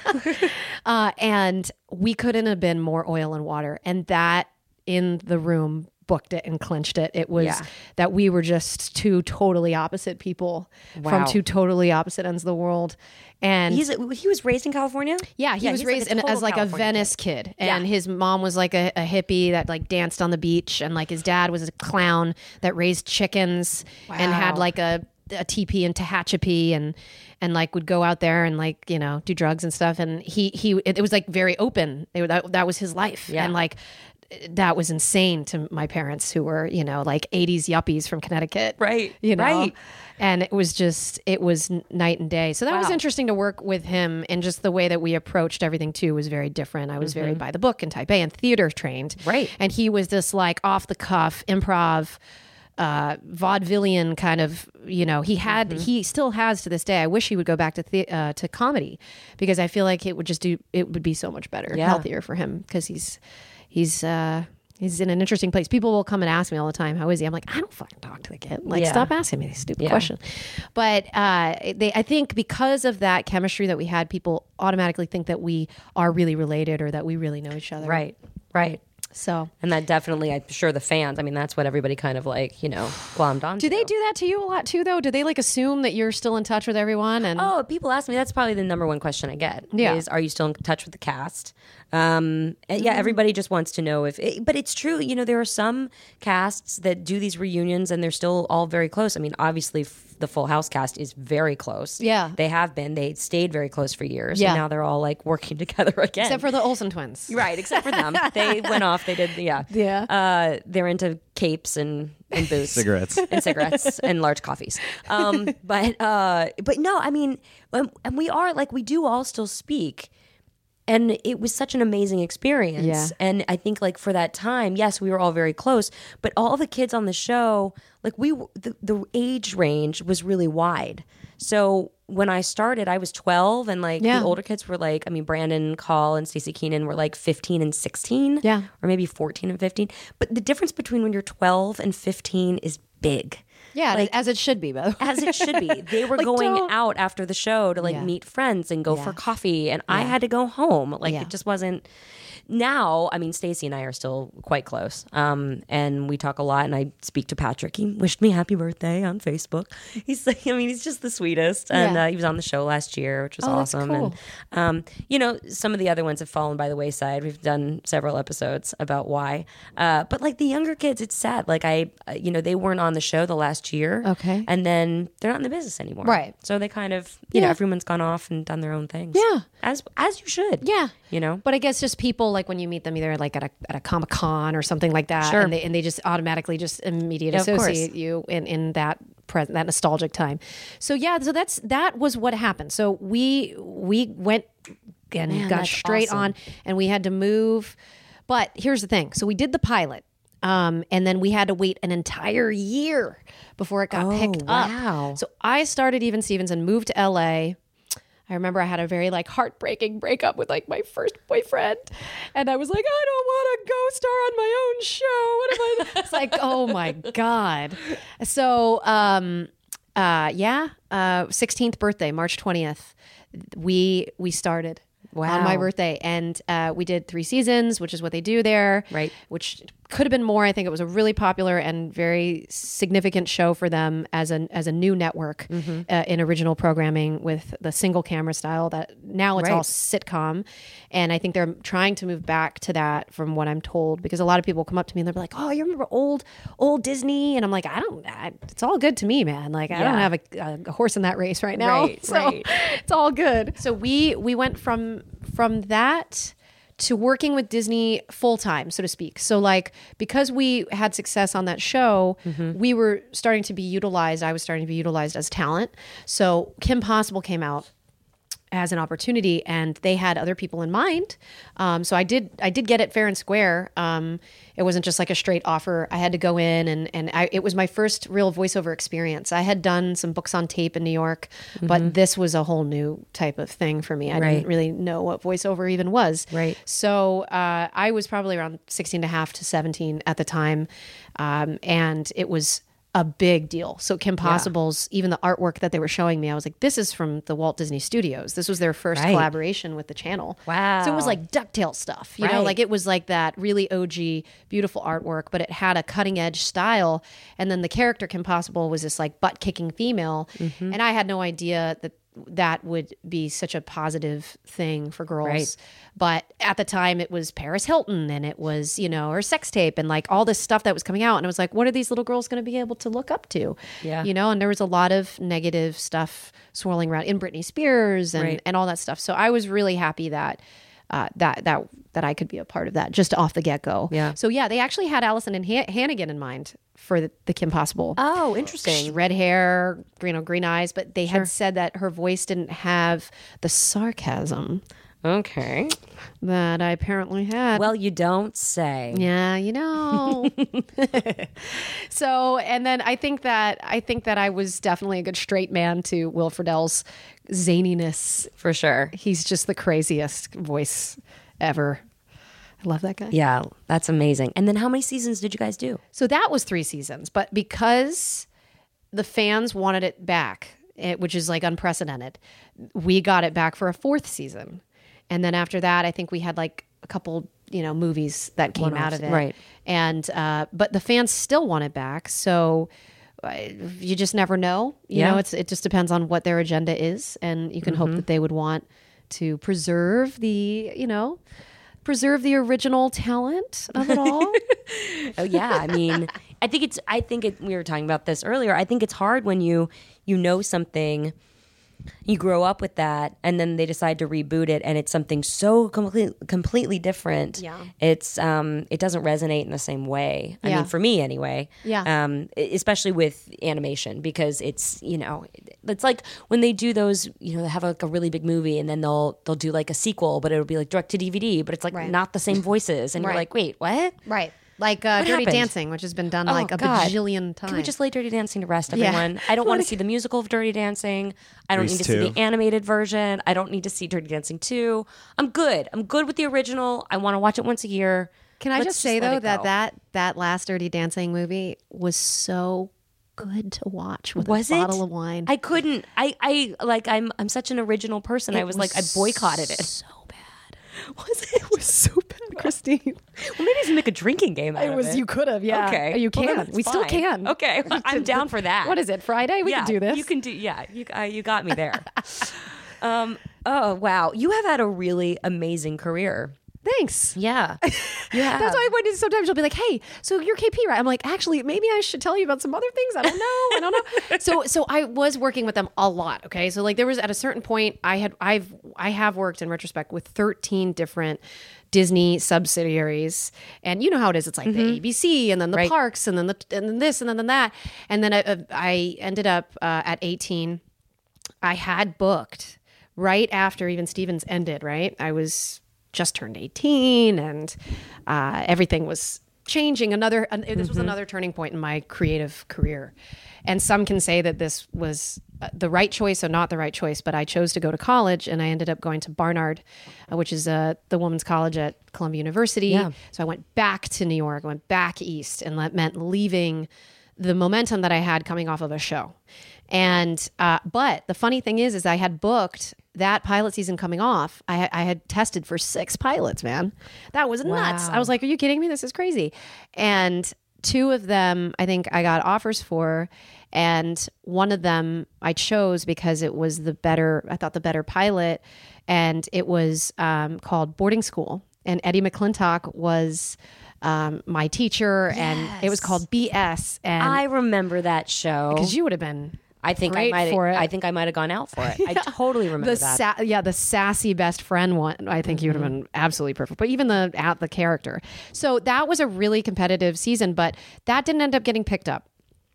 uh, and we couldn't have been more oil and water. And that in the room booked it and clinched it. It was Yeah. that we were just two totally opposite people Wow. from two totally opposite ends of the world. And He's he was raised in California. yeah, he Yeah, was he's like raised a in, total as like California a Venice kid, and Yeah. his mom was like a, a hippie that like danced on the beach, and like his dad was a clown that raised chickens and had Wow. like a a teepee in Tehachapi, and and like would go out there and like you know do drugs and stuff. And he he it, it was like very open. It, that that was his life, Yeah. and like that was insane to my parents who were you know like eighties yuppies from Connecticut, Right, You know. right. And it was just, it was n- night and day. So that was Wow. interesting to work with him. And just the way that we approached everything too was very different. I was very by the book and type A and theater trained. Right. And he was this like off the cuff improv, uh, vaudevillian kind of, you know, he had, he still has to this day. I wish he would go back to, the, uh, to comedy because I feel like it would just do, it would be so much better, Yeah. healthier for him because he's, he's, uh, He's in an interesting place. People will come and ask me all the time, "How is he?" I'm like, "I don't fucking talk to the kid. Like, Yeah. stop asking me these stupid Yeah. questions." But uh, they, I think, because of that chemistry that we had, people automatically think that we are really related or that we really know each other. Right, right. So, And that definitely, I'm sure the fans, I mean, that's what everybody kind of like, you know, glommed on. do they do that to you a lot too? Though, do they like assume that you're still in touch with everyone? And Oh, people ask me. That's probably the number one question I get. Yeah. Is, are you still in touch with the cast? Um, and yeah, everybody just wants to know if. It, but it's true. You know, there are some casts that do these reunions, and they're still all very close. I mean, obviously, f- the Full House cast is very close. Yeah. they have been. They stayed very close for years. Yeah. And now they're all like working together again. except for the Olsen twins, right, except for them, they went off. They did. Yeah, Yeah. Uh, they're into capes and and boots, Cigarettes. and cigarettes and large coffees. Um, but uh, but no, I mean, um, and we are like we do all still speak, and it was such an amazing experience. Yeah. And I think like for that time, yes, we were all very close, but all the kids on the show, like we, w- the, the age range was really wide. So when I started, I was twelve, and like Yeah. the older kids were like, I mean, Brandon Call and Stacey Keenan were like fifteen and sixteen, Yeah. or maybe fourteen and fifteen. But the difference between when you're twelve and fifteen is big. yeah, Like- as it should be, by the way. As it should be. They were Like, going don't- out after the show to like Yeah. meet friends and go Yeah. for coffee, and I had to go home. Like Yeah. it just wasn't. Now, I mean, Stacey and I are still quite close, um, and we talk a lot. And I speak to Patrick. He wished me happy birthday on Facebook. He's, like, I mean, he's just the sweetest, and Yeah. uh, he was on the show last year, which was Oh, that's awesome. cool. And um, you know, some of the other ones have fallen by the wayside. We've done several episodes about why, uh, but like the younger kids, it's sad. Like I, uh, you know, they weren't on the show the last year, Okay. and then they're not in the business anymore, Right. So they kind of, you know, Yeah. everyone's gone off and done their own things, Yeah. as as you should, Yeah. you know. But I guess just people like when you meet them either like at a at a Comic Con or something like that, Sure. and they and they just automatically just immediately Yeah, of course. associate you in in that present that nostalgic time. So yeah, so that's that was what happened. So we we went and Man, got that's straight awesome. on, and we had to move. But here's the thing: so we did the pilot. Um, and then we had to wait an entire year before it got Oh, picked wow. up. So I started Even Stevens and moved to L A. I remember I had a very like heartbreaking breakup with like my first boyfriend, and I was like, I don't want to go star on my own show. What am I? It's like, oh my god. So, um, uh, yeah, uh, sixteenth birthday, March twentieth, we we started. On my Wow. birthday, and uh, we did three seasons, which is what they do there. Right. Which could have been more. I think it was a really popular and very significant show for them as an as a new network Mm-hmm. uh, in original programming with the single camera style. That now it's all Right. sitcom, and I think they're trying to move back to that, from what I'm told. Because a lot of people come up to me and they're like, "Oh, you remember old old Disney?" And I'm like, "I don't. I, it's all good to me, man. Like I don't Yeah. have a, a horse in that race right now. Right, so right. it's all good." So we we went from from that to working with Disney full time, so to speak. So like, because we had success on that show, Mm-hmm. we were starting to be utilized. I was starting to be utilized as talent. So Kim Possible came out as an opportunity, and they had other people in mind. Um, so I did, I did get it fair and square. Um, it wasn't just like a straight offer. I had to go in, and and I, it was my first real voiceover experience. I had done some books on tape in New York, but this was a whole new type of thing for me. I Right. didn't really know what voiceover even was. Right. So uh, I was probably around sixteen and a half to seventeen at the time, um, and it was a big deal. So Kim Possible's, even the artwork that they were showing me, I was like, this is from the Walt Disney Studios. This was their first Right. collaboration with the channel. Wow. So it was like DuckTales stuff, you know, Right. like it was like that really O G, beautiful artwork, but it had a cutting edge style. And then the character Kim Possible was this like butt kicking female. Mm-hmm. And I had no idea that that would be such a positive thing for girls. Right. But at the time it was Paris Hilton and it was, you know, her sex tape and like all this stuff that was coming out. And I was like, what are these little girls going to be able to look up to? Yeah. You know, and there was a lot of negative stuff swirling around in Britney Spears and, Right. and all that stuff. So I was really happy that uh, that that that I could be a part of that just off the get go. Yeah. So yeah, they actually had Allison and Han- Hannigan in mind for the, the Kim Possible. Oh, interesting. Red hair, you know, green eyes, but they had said that her voice didn't have the sarcasm Okay. that I apparently had. Well, you don't say. Yeah, you know. So, and then I think that I think that I was definitely a good straight man to Will Friedle's zaniness. For sure. He's just the craziest voice ever. I love that guy. Yeah, that's amazing. And then how many seasons did you guys do? So that was three seasons, but because the fans wanted it back, it, which is like unprecedented, we got it back for a fourth season. And then after that, I think we had like a couple, you know, movies that came out of it. Right. And, uh, but the fans still want it back. So uh, you just never know. You Yeah. know, it's, it just depends on what their agenda is. And you can hope that they would want to preserve the, you know, preserve the original talent of it all. Oh yeah, I mean, I think it's. I think it. We were talking about this earlier. I think it's hard when you you know something, you grow up with that, and then they decide to reboot it, and it's something so complete, completely different. Yeah. it's um, it doesn't resonate in the same way. I Yeah. mean, for me anyway. Yeah. Um, e- especially with animation because it's you know it's like when they do those you know they have like a really big movie and then they'll they'll do like a sequel, but it'll be like direct to D V D, but it's like Right. not the same voices, and Right. you're like, wait, what? Right. Like uh, What Dirty happened? Dancing, which has been done Oh, like a God. bajillion times. Can we just lay Dirty Dancing to rest, Yeah. everyone? I don't want to see the musical of Dirty Dancing. I don't Grease need to see two. the animated version. I don't need to see Dirty Dancing two. I'm good. I'm good with the original. I want to watch it once a year. Can I Let's just say let though it that, go. that that last Dirty Dancing movie was so good to watch with Was a it? bottle of wine. I couldn't. I, I like. I'm. I'm such an original person. I was, like. I boycotted it. So bad. Was it? It was so bad, Christine. Well, maybe we should make a drinking game out It of was it. you could have, yeah. Okay. You Well, can. then it's we still fine. can. Okay. I'm down for that. What is it? Friday? We yeah, can do this. You can do. Yeah. You. Uh, you got me there. um. Oh wow. You have had a really amazing career. Thanks. Yeah. Yeah. That's why when sometimes you'll be like, "Hey, so you're K P, right?" I'm like, "Actually, maybe I should tell you about some other things. I don't know. I don't know." so, so I was working with them a lot. Okay, so like there was at a certain point, I had, I've, I have worked in retrospect with thirteen different Disney subsidiaries, and you know how it is. It's like the A B C, and then the Right. parks, and then the, and then this, and then that, and then I, I ended up uh, at eighteen. I had booked right after even Stevens ended. Right, I was just turned eighteen and uh, everything was changing. Another, uh, this was another turning point in my creative career. And some can say that this was uh, the right choice or not the right choice, but I chose to go to college and I ended up going to Barnard, uh, which is uh, the women's college at Columbia University. Yeah. So I went back to New York, I went back east, and that meant leaving the momentum that I had coming off of a show. And, uh, but the funny thing is, is I had booked that pilot season coming off. I, I had tested for six pilots, man. That was nuts. Wow. I was like, are you kidding me? This is crazy. And two of them, I think I got offers for, and one of them I chose because it was the better, I thought the better pilot. And it was um, called Boarding School. And Eddie McClintock was um, my teacher, and it was called B S. And I remember that show. because you would have been I think I great might. for it. I think I might have gone out for it. I totally remember the that. sa- yeah the sassy best friend one. I think you would have been absolutely perfect. But even the at the character, so that was a really competitive season. But that didn't end up getting picked up.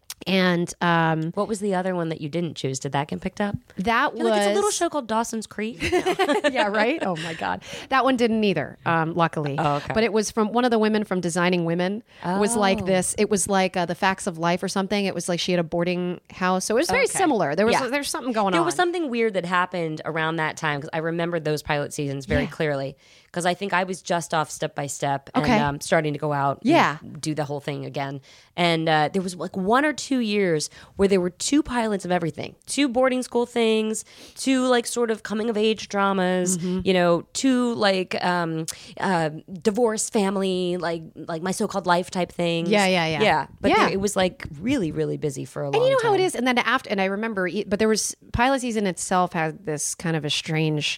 And um, What was the other one that you didn't choose? Did that get picked up? that You're was like, it's a little show called Dawson's Creek. yeah, right. Oh my God, that one didn't either. Um, luckily, Oh, okay. but it was from one of the women from Designing Women. Was like this. It was like uh, the Facts of Life or something. It was like she had a boarding house, so it was very Okay. similar. There was Yeah. there's something going There on. was something weird that happened around that time because I remembered those pilot seasons very clearly. because I think I was just off Step by Step and Okay. um, starting to go out Yeah. and do the whole thing again. And uh, there was like one or two years where there were two pilots of everything, two boarding school things, two like sort of coming of age dramas, Mm-hmm. you know, two like um, uh, divorce family, like like My So-Called Life type things. Yeah, yeah, yeah. Yeah. But Yeah. there- it was like really, really busy for a long time. And you know how it is. And then after, and I remember, e- but there was pilot season itself had this kind of a strange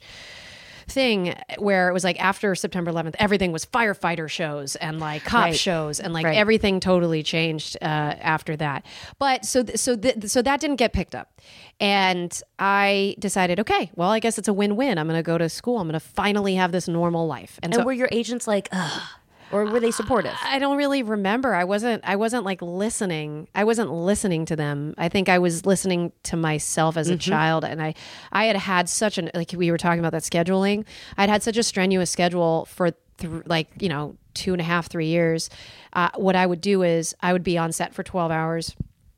thing where it was like after September eleventh, everything was firefighter shows and like cop Right. shows, and like Right. everything totally changed uh, after that. But so th- so th- so that didn't get picked up, and I decided, okay, well, I guess it's a win-win. I'm going to go to school. I'm going to finally have this normal life. And, And so were your agents like, ugh? Or were they supportive? I don't really remember. I wasn't I wasn't like listening. I wasn't listening to them. I think I was listening to myself as a child, and I I had had such an, like we were talking about that scheduling. I'd had such a strenuous schedule for th- like, you know, two and a half, three years. Uh, what I would do is I would be on set for twelve hours.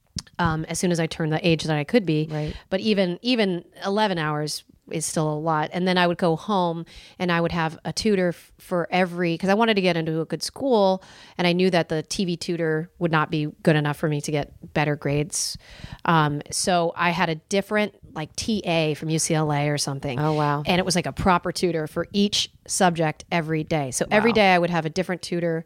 Um, as soon as I turned the age that I could be, Right. But even even eleven hours is still a lot. And then I would go home and I would have a tutor f- for every, because I wanted to get into a good school, and I knew that the T V tutor would not be good enough for me to get better grades. Um, so I had a different like T A from U C L A or something. Oh, wow. And it was like a proper tutor for each subject every day. So every day I would have a different tutor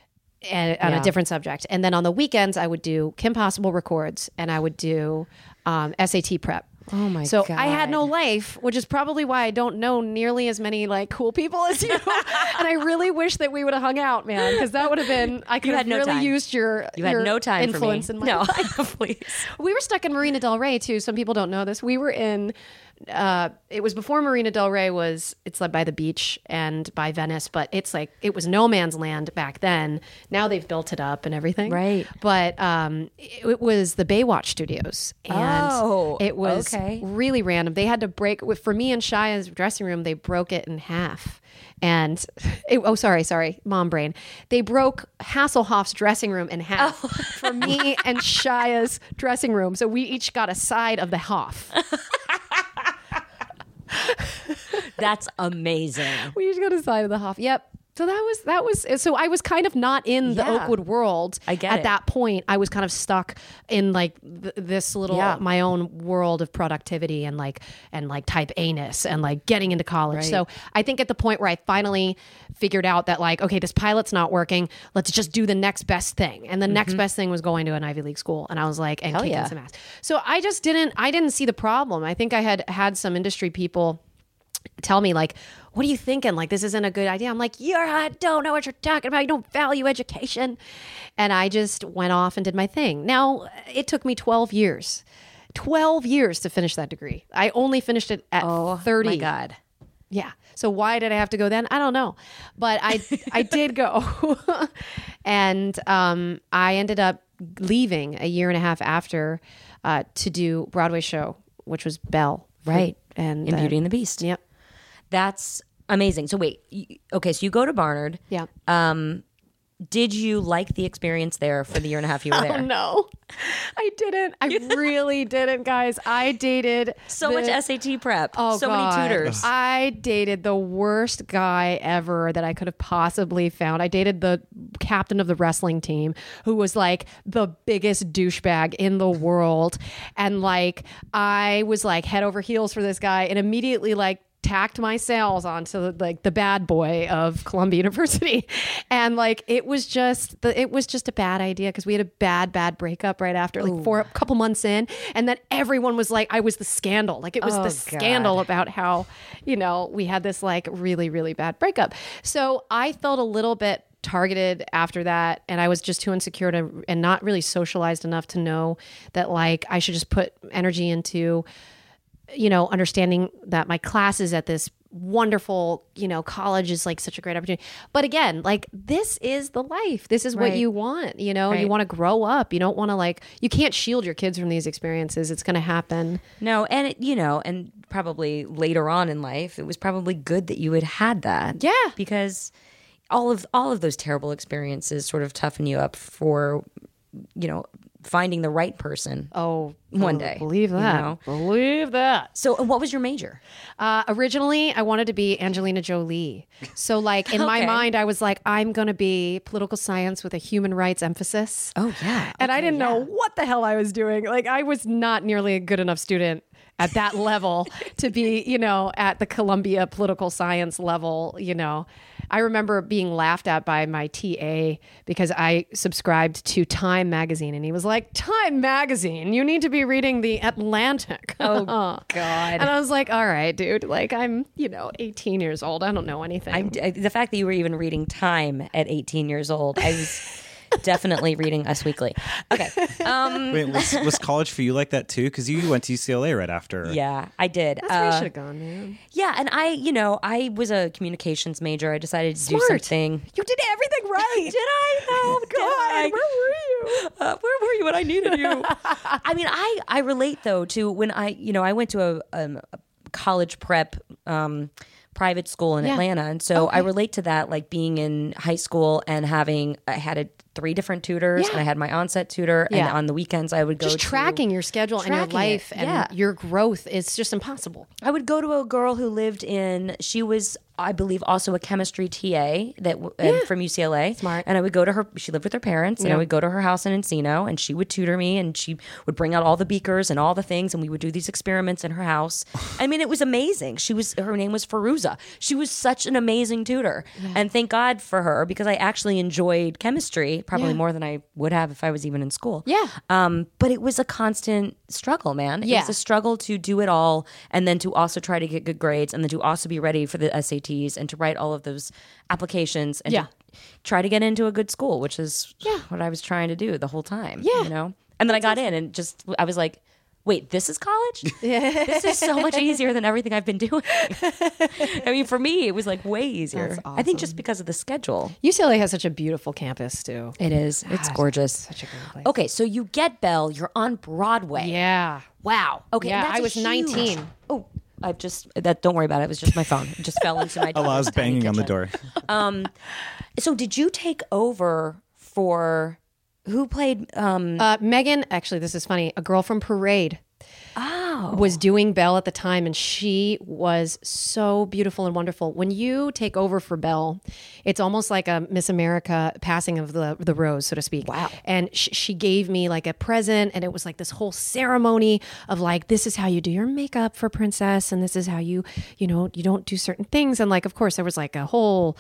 and, on Yeah. a different subject. And then on the weekends, I would do Kim Possible records, and I would do um, S A T prep. Oh my so God. I had no life, which is probably why I don't know nearly as many like cool people as you. And I really wish that we would have hung out, man, because that would have been, I could You have had no really time. used your You had your no time influence for me. in my no, life. please. We were stuck in Marina Del Rey too. Some people don't know this. We were in. Uh, it was before Marina Del Rey was. It's like by the beach and by Venice, but it's like it was no man's land back then. Now they've built it up and everything, Right. But um, it, it was the Baywatch Studios, and Oh, it was okay. really random. They had to break with for me and Shaya's dressing room. They broke it in half. And it, oh, sorry, sorry, mom brain. They broke Hasselhoff's dressing room in half Oh. for me and Shaya's dressing room. So we each got a side of the Hoff. That's amazing. We each got a side of the Hoff. Yep. So that was that was so I was kind of not in the Yeah. Oakwood world. I get at it. that point. I was kind of stuck in like th- this little Yeah. my own world of productivity and like and like type A-ness and like getting into college. Right. So I think at the point where I finally figured out that like, okay, this pilot's not working. Let's just do the next best thing. And the next best thing was going to an Ivy League school. And I was like, and Hell kicking yeah. some ass. So I just didn't I didn't see the problem. I think I had had some industry people tell me like, what are you thinking? Like, this isn't a good idea. I'm like, you don't know what you're talking about. You don't value education. And I just went off and did my thing. Now, it took me twelve years, twelve years to finish that degree. I only finished it at thirty. My God. Yeah. So why did I have to go then? I don't know. But I I did go. And um, I ended up leaving a year and a half after uh, to do Broadway show, which was Belle. Right. And In uh, Beauty and the Beast. Yep. That's amazing. So wait, you, okay, so you go to Barnard. Yeah. Um, did you like the experience there for the year and a half you were there? Oh no, I didn't. I really didn't, guys. I dated So the- much S A T prep. Oh, so God. many tutors. I dated the worst guy ever that I could have possibly found. I dated the captain of the wrestling team who was like the biggest douchebag in the world. And like, I was like head over heels for this guy and immediately like tacked my sails onto like the bad boy of Columbia University. And like, it was just the, it was just a bad idea because we had a bad, bad breakup right after, like for a couple months in. And then everyone was like, I was the scandal. Like it was Oh, the God. scandal about how, you know, we had this like really, really bad breakup. So I felt a little bit targeted after that, and I was just too insecure to, and not really socialized enough to know that like I should just put energy into, you know, understanding that my classes at this wonderful, you know, college is like such a great opportunity. But again, like this is the life. This is what Right. you want, you know, you Right. want to grow up. You don't want to like, you can't shield your kids from these experiences. It's going to happen. No, and it, you know, and probably later on in life, it was probably good that you had had that. Yeah. because all of all of those terrible experiences sort of toughen you up for, you know, finding the right person. Oh, One day, Believe you that. know? Believe that. So, and what was your major? Uh, originally, I wanted to be Angelina Jolie. So, like, in my Okay. mind, I was like, I'm going to be political science with a human rights emphasis. Oh, yeah. And I Okay, didn't know what the hell I was doing. Like, I was not nearly a good enough student at that level to be, you know, at the Columbia political science level, you know. I remember being laughed at by my T A because I subscribed to Time magazine, and he was like, Time magazine, you need to be reading The Atlantic. Oh, God. And I was like, all right, dude, like I'm, you know, eighteen years old. I don't know anything. I, I- the fact that you were even reading Time at eighteen years old, I was definitely reading Us Weekly. Okay. Um, Wait, was, was college for you like that too? Because you went to U C L A right after. yeah, I did. That's where you Uh, should have gone, man. yeah, and I, you know, I was a communications major. I decided to do Smart. something. You did everything right. Did I? Oh, God, I? where were you? Uh, where were you when I needed you? I mean, I, I relate though to when I, you know, I went to a, um, a college prep um, private school in Yeah. Atlanta, and so I Okay. relate to that, like being in high school and having I had a, three different tutors, Yeah. and I had my onset tutor, Yeah. and on the weekends I would go Just to, tracking your schedule and your Tracking it, life and yeah. your growth is just impossible. I would go to a girl who lived in. She was, I believe, also a chemistry T A that w uh, from U C L A. Smart. And I would go to her. She lived with her parents, and I Yeah. would go to her house in Encino, and she would tutor me, and she would bring out all the beakers and all the things, and we would do these experiments in her house. I mean, it was amazing. She was. Her name was Feruza. She was such an amazing tutor, and thank God for her because I actually enjoyed chemistry probably Yeah. more than I would have if I was even in school. Yeah. Um, but it was a constant struggle, man. It Yeah. was a struggle to do it all and then to also try to get good grades and then to also be ready for the S A Ts and to write all of those applications and Yeah. to try to get into a good school, which is Yeah. what I was trying to do the whole time. Yeah. You know? And then I got in and just, I was like, wait, this is college? This is so much easier than everything I've been doing. I mean, for me, it was like way easier. That's I think just because of the schedule. U C L A has such a beautiful campus too. It is. It's gorgeous. Such a great place. Okay, so you get Belle, you're on Broadway. Yeah. Wow. Okay. Yeah, and that's I a was huge- nineteen. Oh, I've just that. Don't worry about it. It was just my phone. It just fell into my. Allah's tiny banging on the kitchen. door. So did you take over for who played? Um, Uh, Megan, actually, this is funny. A girl from Parade oh, was doing Belle at the time, and she was so beautiful and wonderful. When you take over for Belle, it's almost like a Miss America passing of the the rose, so to speak. Wow. And sh- she gave me like a present, and it was like this whole ceremony of like, this is how you do your makeup for Princess, and this is how you, you know, you don't do certain things. And like, of course, there was like a whole.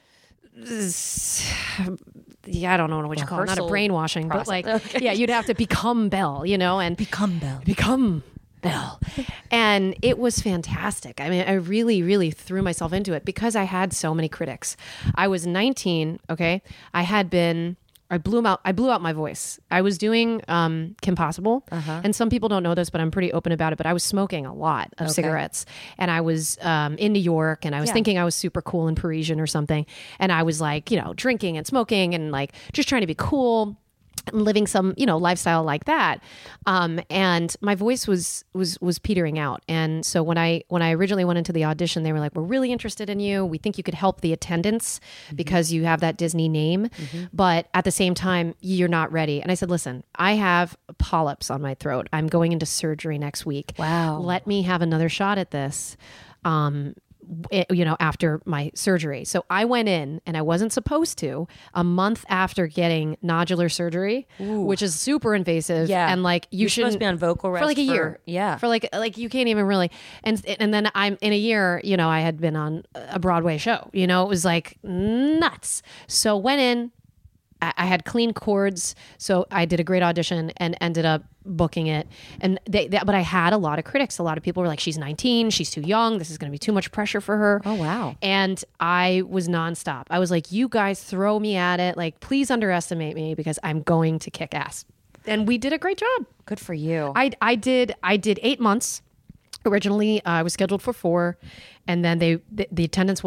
Yeah, I don't know what you call it. Not a Rehearsal brainwashing, but process. like, Okay. yeah, you'd have to become Belle, you know, and become Belle. become Belle. And it was fantastic. I mean, I really, really threw myself into it because I had so many critics. I was nineteen, okay? I had been I blew out I blew out my voice. I was doing um Kim Possible. And some people don't know this, but I'm pretty open about it, but I was smoking a lot of cigarettes. And I was um in New York, and I was Yeah. thinking I was super cool and Parisian or something. And I was like, you know, drinking and smoking and like just trying to be cool. Living some, you know, lifestyle like that, um, and my voice was was was petering out. And so when I when I originally went into the audition, they were like, "We're really interested in you. We think you could help the attendants because you have that Disney name, but at the same time, you're not ready." And I said, "Listen, I have polyps on my throat. I'm going into surgery next week. Wow. Let me have another shot at this." Um, it- you know, after my surgery. So I went in, and I wasn't supposed to, a month after getting nodular surgery, which is super invasive. Yeah. And like, you You're should supposed to be on vocal rest for like a for- year. yeah. For like, like you can't even really, and, and then I'm in a year, you know, I had been on a Broadway show, you know, it was like nuts. So went in, I I had clean chords, so I did a great audition and ended up booking it. And they, they, but I had a lot of critics. A lot of people were like, "She's nineteen, she's too young. This is going to be too much pressure for her." Oh, wow. And I was nonstop. I was like, "You guys throw me at it. Like, please underestimate me because I'm going to kick ass." And we did a great job. Good for you. I I did I did eight months. Originally, uh, I was scheduled for four, and then they the, the attendance went up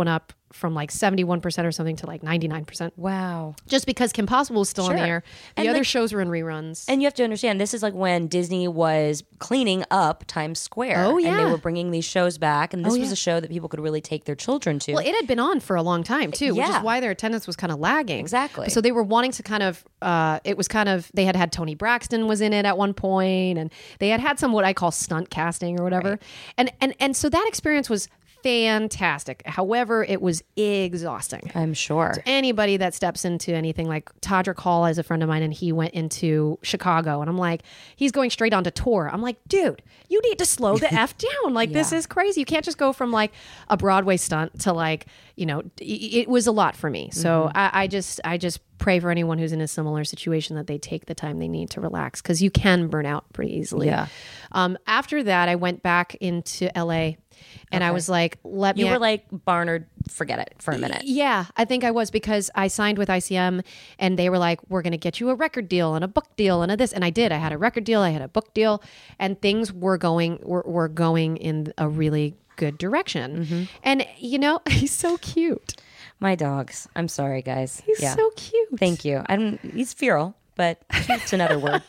from like seventy-one percent or something to like ninety-nine percent. Wow. Just because Kim Possible was still on the Sure. air. The And, other like- shows were in reruns. And you have to understand, this is like when Disney was cleaning up Times Square. Oh, And yeah. they were bringing these shows back. And this Oh, was yeah. a show that people could really take their children to. Well, it had been on for a long time too, which Yeah. is why their attendance was kind of lagging. Exactly. So they were wanting to kind of, uh, it was kind of, they had had Tony Braxton was in it at one point, and they had had some what I call stunt casting or whatever. And and and so that experience was fantastic. However, it was exhausting. I'm sure. Anybody that steps into anything like Todrick Hall is a friend of mine, and he went into Chicago, and I'm like, he's going straight on to tour. I'm like, dude, you need to slow the F down. Like, this Yeah. is crazy. You can't just go from like a Broadway stunt to like, you know, it, it was a lot for me. So Mm-hmm. I, I just, I just pray for anyone who's in a similar situation that they take the time they need to relax, because you can burn out pretty easily. Yeah. Um, after that, I went back into L A, and I was like, let me. You were like, Barnard, forget it for a minute. Yeah, I think I was, because I signed with I C M and they were like, we're going to get you a record deal and a book deal and a this. And I did. I had a record deal. I had a book deal, and things were going, were, were going in a really good direction. Mm-hmm. And, you know, he's so cute. My dogs. I'm sorry, guys. He's yeah. so cute. Thank you. I'm, he's feral, but cute's another word.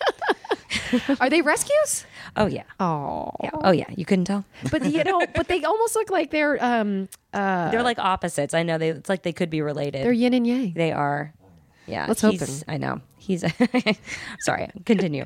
Are they rescues? Oh, yeah. Oh, Yeah. Oh, yeah. You couldn't tell? but you know, but they almost look like they're, um, uh, They're like opposites. I know they. It's like they could be related. they're yin and yang. They are. Yeah. Let's hope he's- it- I know. He's sorry. Continue.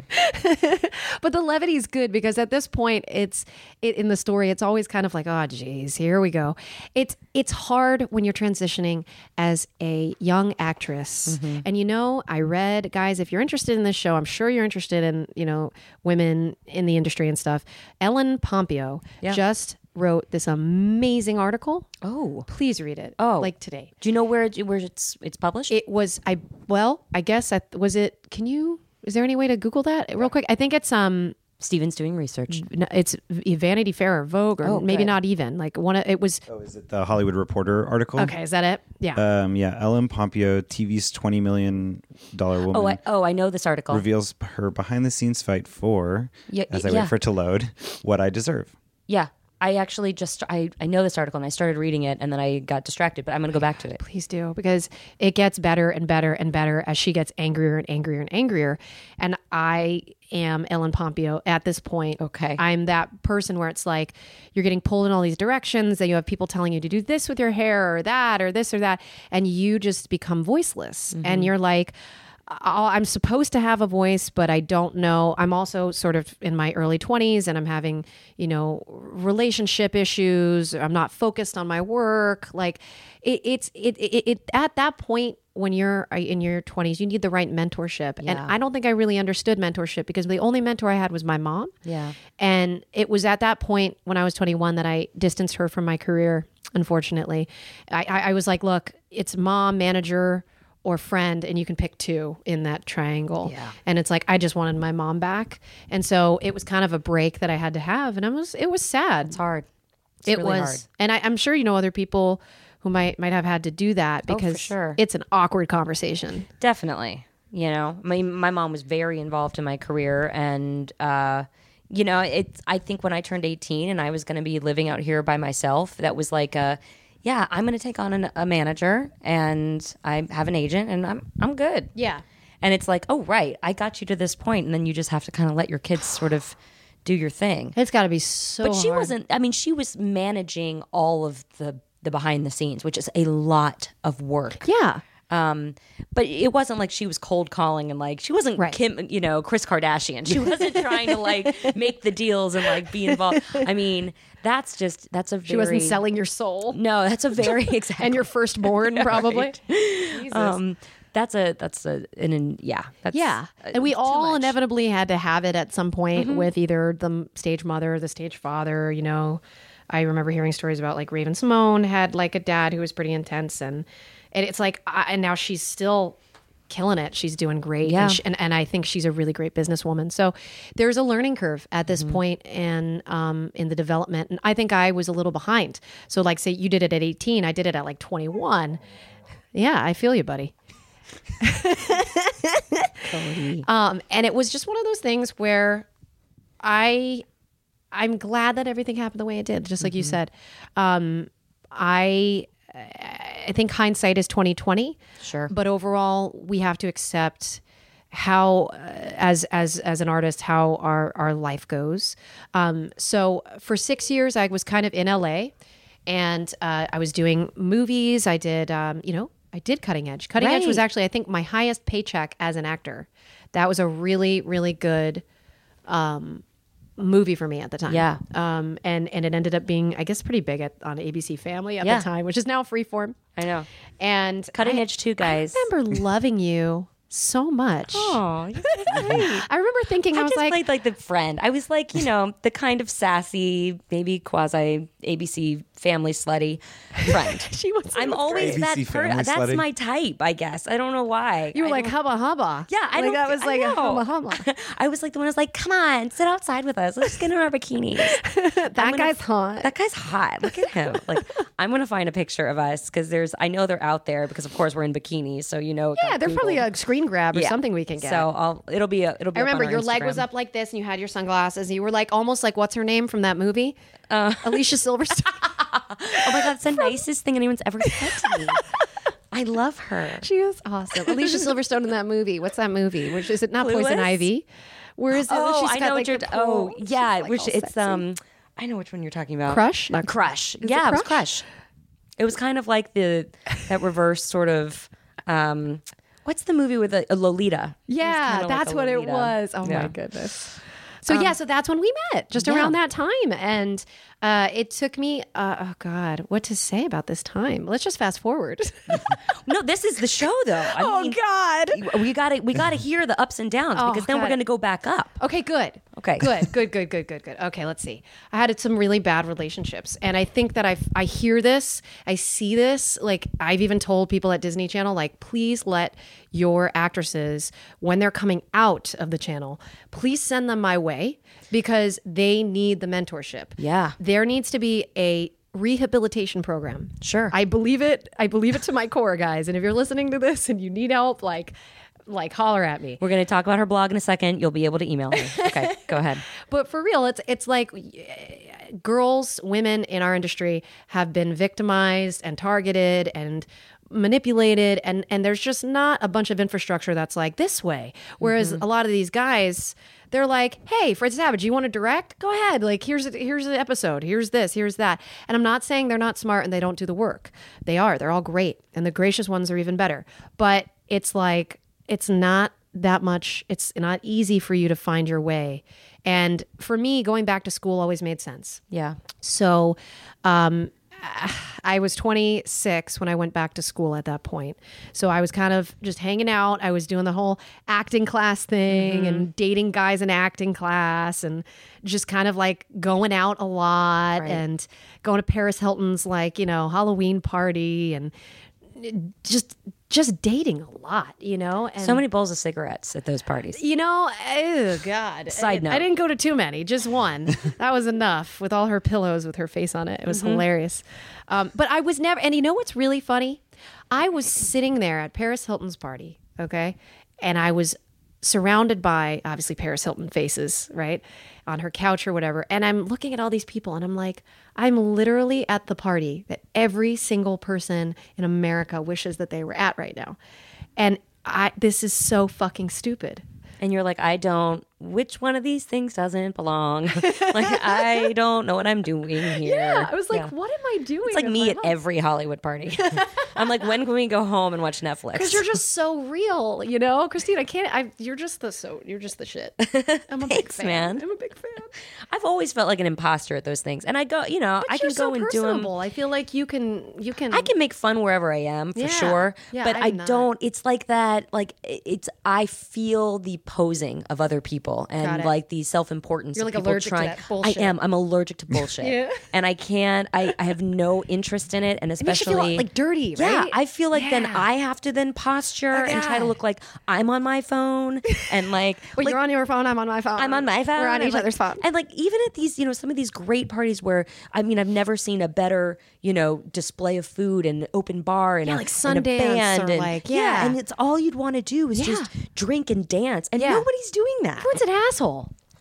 But the levity is good, because at this point, it's it, in the story, it's always kind of like, oh, geez, here we go. It's it's hard when you're transitioning as a young actress. Mm-hmm. And you know, I read, guys, if you're interested in this show, I'm sure you're interested in, you know, women in the industry and stuff. Ellen Pompeo Yeah. just wrote this amazing article. Oh. Please read it. Oh. Like today. Do you know where it, where it's it's published? It was I well, I guess I was it. Can you? Is there any way to Google that real quick? I think it's um, Steven's doing research. no, it's Vanity Fair or Vogue, or Oh, maybe good. not even like one. Of, it was Oh, is it the Hollywood Reporter article? okay. Is that it? Yeah. Um, yeah, Ellen Pompeo, T V's twenty million dollar woman, Oh, I, oh, I know this article. reveals her behind the scenes fight for, Yeah, as I yeah. wait for it to load, What I Deserve. Yeah, I actually just I I know this article and I started reading it and then I got distracted, but I'm going to go back to it. Please do, because it gets better and better and better as she gets angrier and angrier and angrier. And I am Ellen Pompeo at this point. Okay. I'm that person where it's like you're getting pulled in all these directions, and you have people telling you to do this with your hair or that or this or that, and you just become voiceless. And you're like, "Oh, I'm supposed to have a voice, but I don't know. I'm also sort of in my early twenties, and I'm having, you know, relationship issues. I'm not focused on my work. Like it, it's it, it it at that point when you're in your twenties, you need the right mentorship. And Yeah. I don't think I really understood mentorship, because the only mentor I had was my mom. Yeah. And it was at that point when I was twenty-one that I distanced her from my career. Unfortunately, I, I, I was like, look, it's mom, manager, or friend, and you can pick two in that triangle. Yeah. And it's like I just wanted my mom back, and so it was kind of a break that I had to have, and I was it was sad. It's hard. It's it really was, hard. and I, I'm sure you know other people who might might have had to do that, Oh, for because sure. it's an awkward conversation. Definitely. You know, my my mom was very involved in my career, and uh, you know, it's. I think when I turned eighteen and I was going to be living out here by myself, that was like a, yeah, I'm going to take on an, a manager, and I have an agent, and I'm I'm good. Yeah. And it's like, oh right, I got you to this point, and then you just have to kind of let your kids sort of do your thing. It's got to be so. But she hard. wasn't. I mean, she was managing all of the the behind the scenes, which is a lot of work. Yeah. Um, but it wasn't like she was cold calling and like she wasn't Right. Kim, you know, Kris Kardashian. She wasn't trying to like make the deals and like be involved. I mean, that's just that's a very, She wasn't selling your soul No, that's a very exactly and your firstborn, probably. Jesus. um. That's a that's a an, an yeah that's Yeah. uh, And we too all much. inevitably had to have it at some point with either the stage mother or the stage father. You know, I remember hearing stories about like Raven Simone had like a dad who was pretty intense. And, and it's like, I, and now she's still killing it. She's doing great. Yeah. And, she, and, and I think she's a really great businesswoman. So there's a learning curve at this point and um, in the development. And I think I was a little behind. So like say you did it at eighteen, I did it at like twenty-one. Yeah, I feel you, buddy. Um, and it was just one of those things where I, I'm glad that everything happened the way it did. Just like you said, um, I, I think hindsight is twenty twenty. Sure. But overall, we have to accept how, uh, as as as an artist, how our our life goes. Um, so for six years, I was kind of in L A, and uh, I was doing movies. I did, um, you know, I did Cutting Edge. Cutting Edge was Right. actually, I think, my highest paycheck as an actor. That was a really, really good um, movie for me at the time. Yeah. Um, and and it ended up being, I guess, pretty big at, on A B C Family at Yeah. the time, which is now Freeform. I know. And Cutting I- Edge too, guys. I remember loving you so much. Oh, you're so sweet. I remember thinking, I, I was just like, played like the friend. I was like, you know, the kind of sassy, maybe quasi A B C family slutty friend. she was. I'm always A B that C person. family That's slutty. my type, I guess. I don't know why. You were I like don't- hubba hubba. Yeah, I like don't. that was I like a know. hubba hubba. I was like the one who was like, "Come on, sit outside with us. Let's just get in our bikinis." that gonna- guy's hot. That guy's hot. Look at him. Like, I'm gonna find a picture of us because there's. I know they're out there because of course we're in bikinis, so you know. it yeah, got there's probably Googled. a screen grab or Yeah. something we can get. So I'll. It'll be a. It'll be. I up remember on our your leg was Instagram. up like this, and you had your sunglasses. And you were like almost like what's her name from that movie? Uh, Alicia Silverstone. Oh my god, it's the nicest thing anyone's ever said to me. I love her. She was awesome. Alicia Silverstone in that movie. What's that movie? Which is it not Poison Clueless? Ivy? Where is it? Oh, She's I got, know like, what you're. the Oh, pearl- she's, yeah. like, Which all it's sexy. um. I know which one you're talking about. Crush? Not Crush. it Yeah, it was Crush? Crush. It was kind of like the that reverse sort of. um What's the movie with a, a Lolita? It was Yeah, kinda like that's a what it Lolita. was. Oh Yeah. my goodness. So yeah, so that's when we met, just around yeah. that time, and uh, it took me. Uh, oh God, what to say about this time? Let's just fast forward. No, this is the show though. I oh mean, God. we got to we got to hear the ups and downs Oh, because then we're God. going to go back up. Okay, good. Okay. Good, good, good, good, good, good. Okay, let's see. I had some really bad relationships. And I think that I I hear this, I see this. Like, I've even told people at Disney Channel, like, please let your actresses, when they're coming out of the channel, please send them my way because they need the mentorship. Yeah. There needs to be a rehabilitation program. Sure. I believe it. I believe it to my core, guys. And if you're listening to this and you need help, like, like holler at me. We're going to talk about her blog in a second. You'll be able to email me. Okay, go ahead. But for real, it's it's like uh, girls, women in our industry have been victimized and targeted and manipulated, and and there's just not a bunch of infrastructure that's like this way. Whereas a lot of these guys, they're like, "Hey, Fred Savage, you want to direct? Go ahead. Like, here's here's the episode. Here's this. Here's that." And I'm not saying they're not smart and they don't do the work. They are. They're all great, and the gracious ones are even better. But it's like it's not that much. It's not easy for you to find your way. And for me, going back to school always made sense. Yeah. So um, I was twenty-six when I went back to school at that point. So I was kind of just hanging out. I was doing the whole acting class thing Mm-hmm. and dating guys in acting class and just kind of like going out a lot Right. and going to Paris Hilton's like, you know, Halloween party and just just dating a lot, you know? And So many bowls of cigarettes at those parties. you know, oh God. Side I, note. I didn't go to too many, just one. That was enough with all her pillows with her face on it. It was Mm-hmm. hilarious. Um, but I was never, and you know what's really funny? I was sitting there at Paris Hilton's party, okay? And I was surrounded by obviously Paris Hilton faces, right? On her couch or whatever. And I'm looking at all these people and I'm like, I'm literally at the party that every single person in America wishes that they were at right now. And I this is so fucking stupid. And you're like, I don't, which one of these things doesn't belong? Like, I don't know what I'm doing here. Yeah, I was like, Yeah. what am I doing? It's like in me my at house? every Hollywood party. I'm like, when can we go home and watch Netflix? Because you're just so real, you know, Christine. I can't. I you're just the so you're just the shit. I'm a big Thanks, fan. man. I'm a big fan. I've always felt like an imposter at those things. And I go, you know, But I can you're so go and do them. personable. I feel like you can. You can. I can make fun wherever I am for Yeah. sure, Yeah, but I'm I not. don't. It's like that. Like it's. I feel the posing of other people Got and it. like the self-importance. You're, of like, people allergic to trying. that bullshit. I am. I'm allergic to bullshit, Yeah. and I can't. I, I have no interest in it, and It makes you especially feel like dirty, Yeah, right? I feel like then Yeah. I have to then posture and try to God. look like I'm on my phone and like. Wait, like, you're on your phone. I'm on my phone. I'm on my phone. We're on and each like- other's phone. And like even at these, you know, some of these great parties where I mean, I've never seen a better, you know, display of food and open bar and Yeah, a, like and a Sundance band or and, like- yeah. and it's all you'd want to do is Yeah. just drink and dance, and Yeah. nobody's doing that. Everyone's an asshole.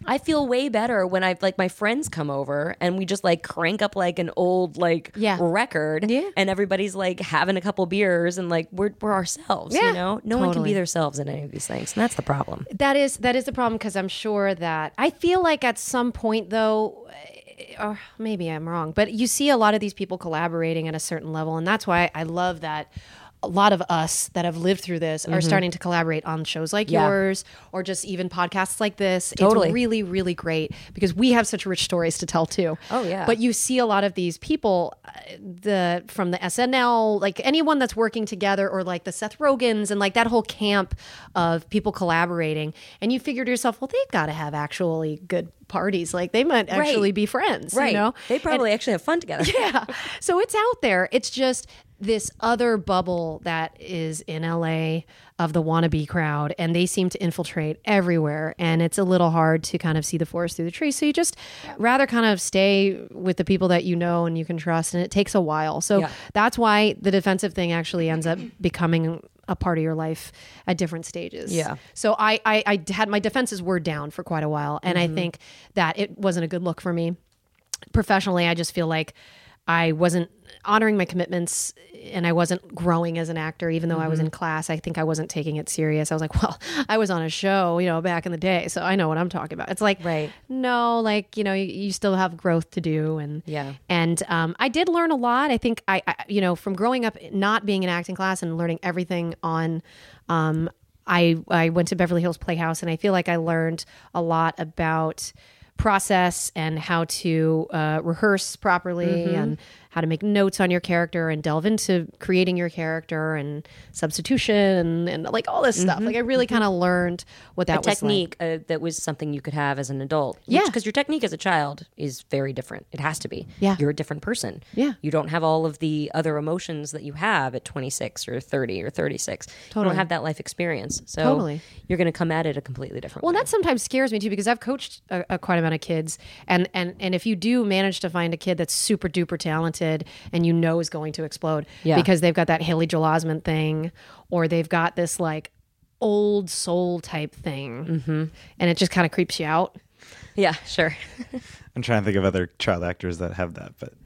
I feel way better when I've like my friends come over and we just like crank up like an old like Yeah. record Yeah. and everybody's like having a couple beers and like we're we're ourselves, Yeah, you know? No one can totally. be themselves in any of these things. And that's the problem. That is that is the problem because I'm sure that I feel like at some point though, or maybe I'm wrong, but you see a lot of these people collaborating at a certain level, and that's why I love that. A lot of us that have lived through this are starting to collaborate on shows like Yeah. yours or just even podcasts like this. Totally. It's really, really great because we have such rich stories to tell too. Oh, yeah. But you see a lot of these people, uh, the from the S N L, like anyone that's working together, or like the Seth Rogans and like that whole camp of people collaborating. And you figure to yourself, well, they've got to have actually good parties. Like they might actually be friends, Right. you know? They probably actually have fun together. Yeah. So it's out there. It's just this other bubble that is in L A of the wannabe crowd, and they seem to infiltrate everywhere. And it's a little hard to kind of see the forest through the trees. So you just rather kind of stay with the people that you know and you can trust. And it takes a while. So Yeah. that's why the defensive thing actually ends up becoming a part of your life at different stages. Yeah. So I, I, I had my defenses were down for quite a while. And I think that it wasn't a good look for me. Professionally, I just feel like I wasn't honoring my commitments and I wasn't growing as an actor, even though I was in class. I think I wasn't taking it serious. I was like, well, I was on a show, you know, back in the day, so I know what I'm talking about. It's like, Right. no, like, you know, you, you still have growth to do. And, Yeah. and um, I did learn a lot. I think I, I, you know, from growing up, not being in acting class and learning everything on, um, I, I went to Beverly Hills Playhouse, and I feel like I learned a lot about process and how to uh, rehearse properly and how to make notes on your character and delve into creating your character and substitution and, and like all this stuff. Like I really kind of learned what that A was like. technique uh, that was something you could have as an adult. Yeah. Because your technique as a child is very different. It has to be. Yeah. You're a different person. Yeah. You don't have all of the other emotions that you have at twenty-six or thirty or thirty-six. You Totally. don't have that life experience. So Totally. you're going to come at it a completely different Well, way. that sometimes scares me too because I've coached a, a quite amount of kids, and and and if you do manage to find a kid that's super duper talented and you know is going to explode Yeah. because they've got that Haley Joel Osment thing, or they've got this like old soul type thing, Mm-hmm. and it just kind of creeps you out. Yeah, sure. I'm trying to think of other child actors that have that, but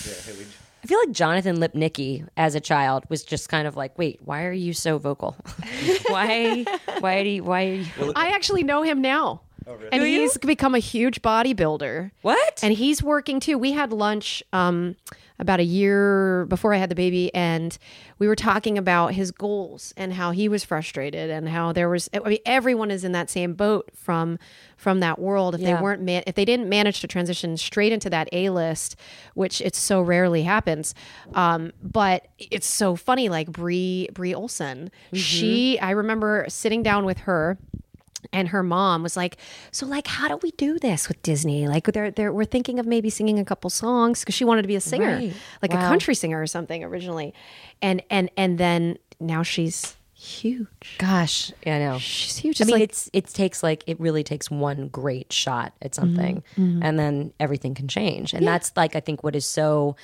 I feel like Jonathan Lipnicki as a child was just kind of like, wait, why are you so vocal? why, why do you, why are you? I actually know him now. And Do you? he's become a huge bodybuilder. What? And he's working too. We had lunch um, about a year before I had the baby, and we were talking about his goals and how he was frustrated and how there was. I mean, everyone is in that same boat from from that world. If Yeah. they weren't, man, if they didn't manage to transition straight into that A list, which it so rarely happens. Um, but it's so funny. Like Brie Brie Olson, she. I remember sitting down with her. And her mom was like, so like, how do we do this with Disney? Like they're, they're, we're thinking of maybe singing a couple songs because she wanted to be a singer, Right. like a Wow. country singer or something originally. And, and, and then now she's huge. Gosh, yeah, I know. She's huge. I It's mean, like, it's it takes like it really takes one great shot at something, and then everything can change. And that's like I think what is so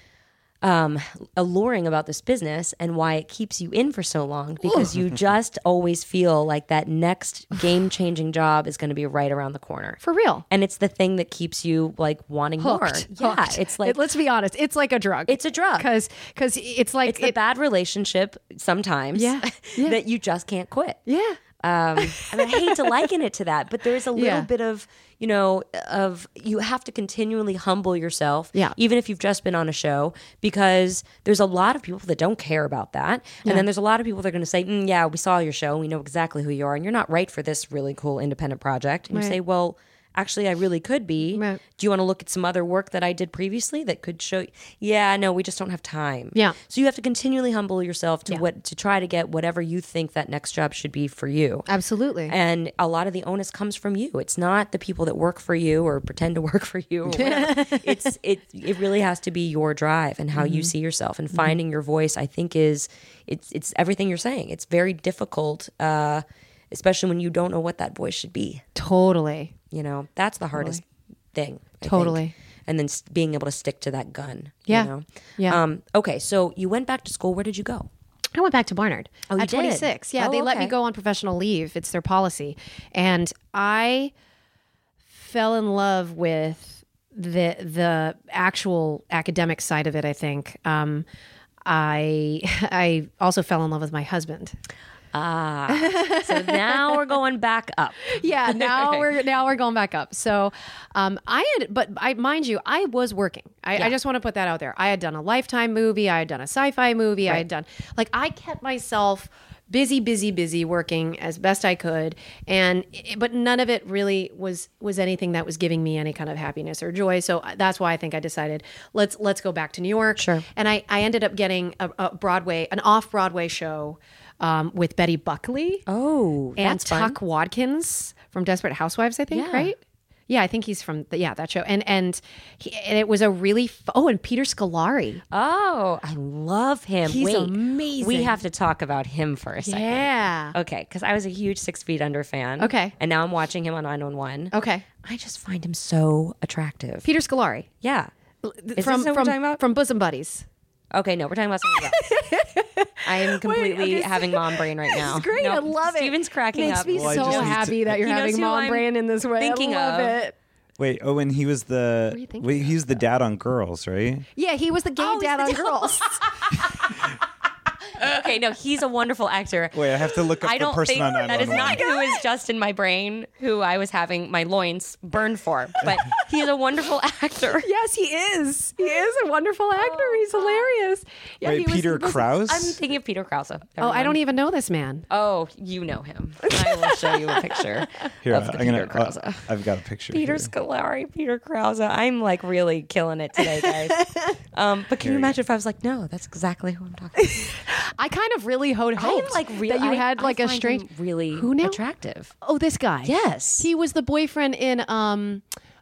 um, alluring about this business and why it keeps you in for so long because you just always feel like that next game changing job is going to be right around the corner. for real. And it's the thing that keeps you like wanting more. Hooked. Yeah, Hooked. it's like It- let's be honest. It's like a drug. it's a drug. Because because it's like It's the it- bad relationship sometimes Yeah, yeah. that you just can't quit. yeah. Um, and I hate to liken it to that, but there's a little Yeah. bit of, you know, of you have to continually humble yourself, Yeah. even if you've just been on a show, because there's a lot of people that don't care about that. And Yeah. then there's a lot of people that are going to say, mm, yeah, we saw your show. We know exactly who you are. And you're not right for this really cool independent project. And you Right. say, well, actually, I really could be. Right. Do you want to look at some other work that I did previously that could show you? Yeah, no, we just don't have time. Yeah. So you have to continually humble yourself to Yeah. what to try to get whatever you think that next job should be for you. Absolutely. And a lot of the onus comes from you. It's not the people that work for you or pretend to work for you. Or whatever. it's it it really has to be your drive and how you see yourself and finding your voice. I think is it's it's everything you're saying. It's very difficult, uh, especially when you don't know what that voice should be. Totally. You know, that's the hardest thing. I Totally. think. And then s- being able to stick to that gun. Yeah. You know? Yeah. Um, okay, so you went back to school. Where did you go? I went back to Barnard Oh, you at did? twenty-six. Yeah, Oh, they let me okay. go on professional leave. It's their policy. And I fell in love with the the actual academic side of it. I think um, I I also fell in love with my husband. Ah, so now we're going back up. Yeah, now we're now we're going back up. So, um, I had, but I mind you, I was working. I, Yeah. I just want to put that out there. I had done a Lifetime movie. I had done a sci-fi movie. I had done like I kept myself busy, busy, busy working as best I could, and but none of it really was was anything that was giving me any kind of happiness or joy. So that's why I think I decided let's let's go back to New York. Sure. And I I ended up getting a, a Broadway, an off Broadway show. Um, with Betty Buckley. Oh, and that's fun. Tuck Watkins from Desperate Housewives, I think, Yeah. right? Yeah, I think he's from the, yeah that show, and and, he, and it was a really f- oh, and Peter Scolari. Oh, I love him. He's Wait, amazing. We have to talk about him for a second. Yeah. Okay, because I was a huge Six Feet Under fan. Okay. And now I'm watching him on nine one one. Okay. I just find him so attractive. Peter Scolari Yeah. Is from this what we're from talking about? from Bosom Buddies. Okay, no, we're talking about something else. I am completely okay, having mom brain right now. It's great. No, I love it. Steven's cracking Makes up. me Well, I so just need to- happy that you're He knows having who mom I'm brain in this way. thinking I love of. it. Wait, oh, and he was the are you thinking wait, he was the dad on Girls, right? Yeah, he was the gay Oh, he's dad the on dad- Girls. Okay, no, he's a wonderful actor. Wait, I have to look up I the don't person think on that is not nine one one. who is just in my brain, who I was having my loins burned for. But he's a wonderful actor. Yes, he is. He is a wonderful actor. He's hilarious. Yeah, Wait, he was- Peter was- Krause? I'm thinking of Peter Krause. Oh, I don't even know this man. Oh, you know him. I will show you a picture Here, of the I'm Peter gonna. Krause. uh, I've got a picture. Peter here. Scolari, Peter Krause. I'm like really killing it today, guys. Um, but can you Here you imagine if I was like, no, that's exactly who I'm talking about. I kind of really ho- I'm hoped like really, that you I- had I like a find strange, him really Who now? attractive. Oh, this guy. Yes. He was the boyfriend in um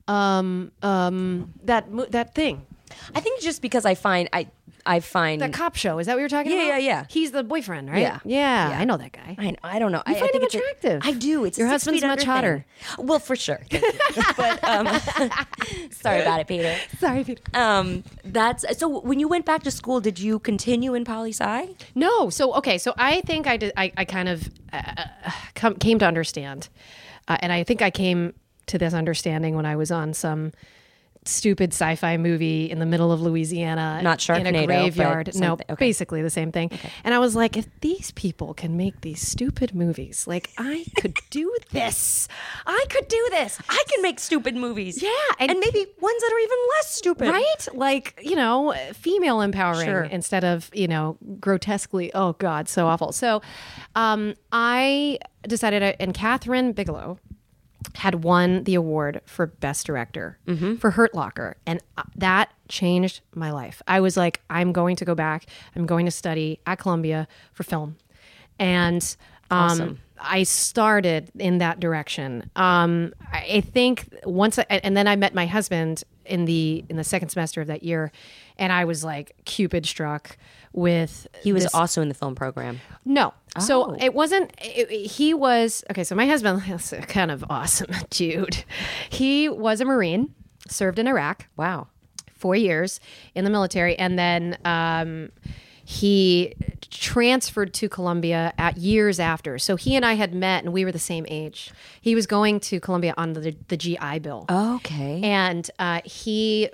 um um that mo- that thing. I think just because I find I I find That cop show. Is that what you're talking Yeah, about? yeah, yeah. He's the boyfriend, right? Yeah. Yeah. Yeah. I know that guy. I, I don't know. You I, find I think him it's a- attractive. I do. It's a Your six husband's feet much under hotter. thing. Well, for sure. Thank you. But um, sorry about it, Peter. Sorry, Peter. Um, that's so. When you went back to school, did you continue in poli sci? No. So okay. So I think I did. I, I kind of uh, come, came to understand, uh, and I think I came to this understanding when I was on some stupid sci-fi movie in the middle of Louisiana, Not in a Sharknado, graveyard. but No, something- okay. basically the same thing. And I was like, if these people can make these stupid movies, like I could do this. I could do this. I can make stupid movies. Yeah, and, and- maybe ones that are even less stupid. Right? Like, you know, female empowering Sure. instead of, you know, grotesquely, oh God, so awful. So um, I decided, I, and Catherine Bigelow had won the award for Best Director for Hurt Locker. And uh, that changed my life. I was like, I'm going to go back. I'm going to study at Columbia for film. And um, Awesome. I started in that direction. Um, I I think once, I, and then I met my husband in the in the second semester of that year, and I was like Cupid struck with. He was this- also in the film program. no. So Oh. it wasn't, it, he was, okay, so my husband is a kind of awesome dude. He was a Marine, served in Iraq, Wow. four years in the military, and then um, he transferred to Columbia at years after. So he and I had met, and we were the same age. He was going to Columbia on the, the G I Bill. Okay. And uh, he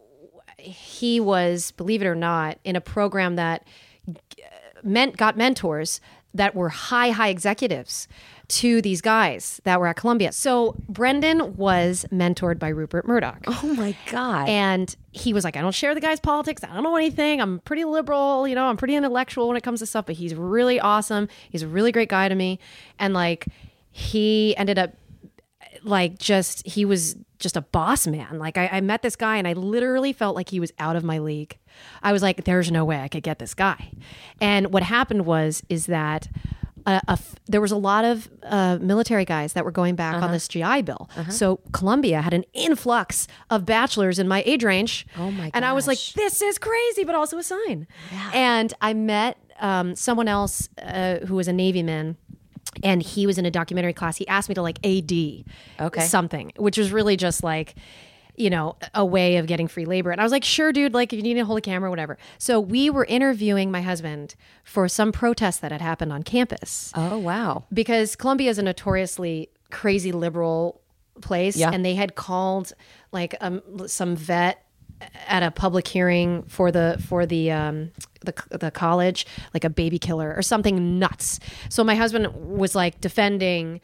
he was, believe it or not, in a program that meant got mentors that were high, high executives to these guys that were at Columbia. So Brendan was mentored by Rupert Murdoch. Oh my God. And he was like, I don't share the guy's politics. I don't know anything. I'm pretty liberal, you know, I'm pretty intellectual when it comes to stuff, but he's really awesome. He's a really great guy to me. And like, he ended up like just, he was just a boss man. Like I, I met this guy and I literally felt like he was out of my league. I was like, there's no way I could get this guy. And what happened was, is that a, a f- there was a lot of uh, military guys that were going back on this G I Bill. So Columbia had an influx of bachelors in my age range. Oh my And I was like, gosh. this is crazy, but also a sign. And I met um, someone else uh, who was a Navy man. And he was in a documentary class. He asked me to like A D Okay. something, which was really just like, you know, a way of getting free labor. And I was like, sure, dude, like if you need to hold a camera, whatever. So we were interviewing my husband for some protest that had happened on campus oh wow. because Columbia is a notoriously crazy liberal place, Yeah. and they had called like um, some vet at a public hearing for the for the um the the college, like a baby killer or something nuts. So my husband was like defending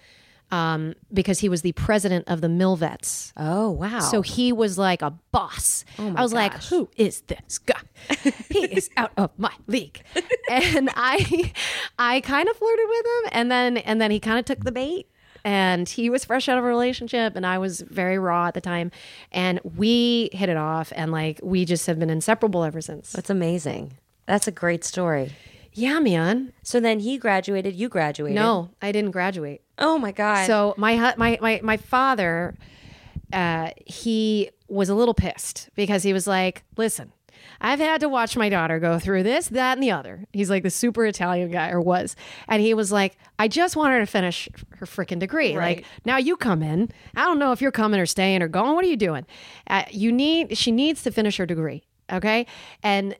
um because he was the president of the Mill Vets. Oh, wow. So he was like a boss. Oh my I was like, gosh. who is this guy? He is out of my league. And I I kind of flirted with him, and then and then he kind of took the bait. And he was fresh out of a relationship, and I was very raw at the time. And we hit it off, and like we just have been inseparable ever since. That's amazing. That's a great story. Yeah, man. So then he graduated, you graduated. No, I didn't graduate. Oh my God. So my hu- my my my father, uh, he was a little pissed because he was like, "Listen, I've had to watch my daughter go through this, that, and the other." He's like the super Italian guy, or was, and he was like, "I just want her to finish her freaking degree. Right. Like now you come in. I don't know if you're coming or staying or going. What are you doing? Uh, you need. She needs to finish her degree, okay?" And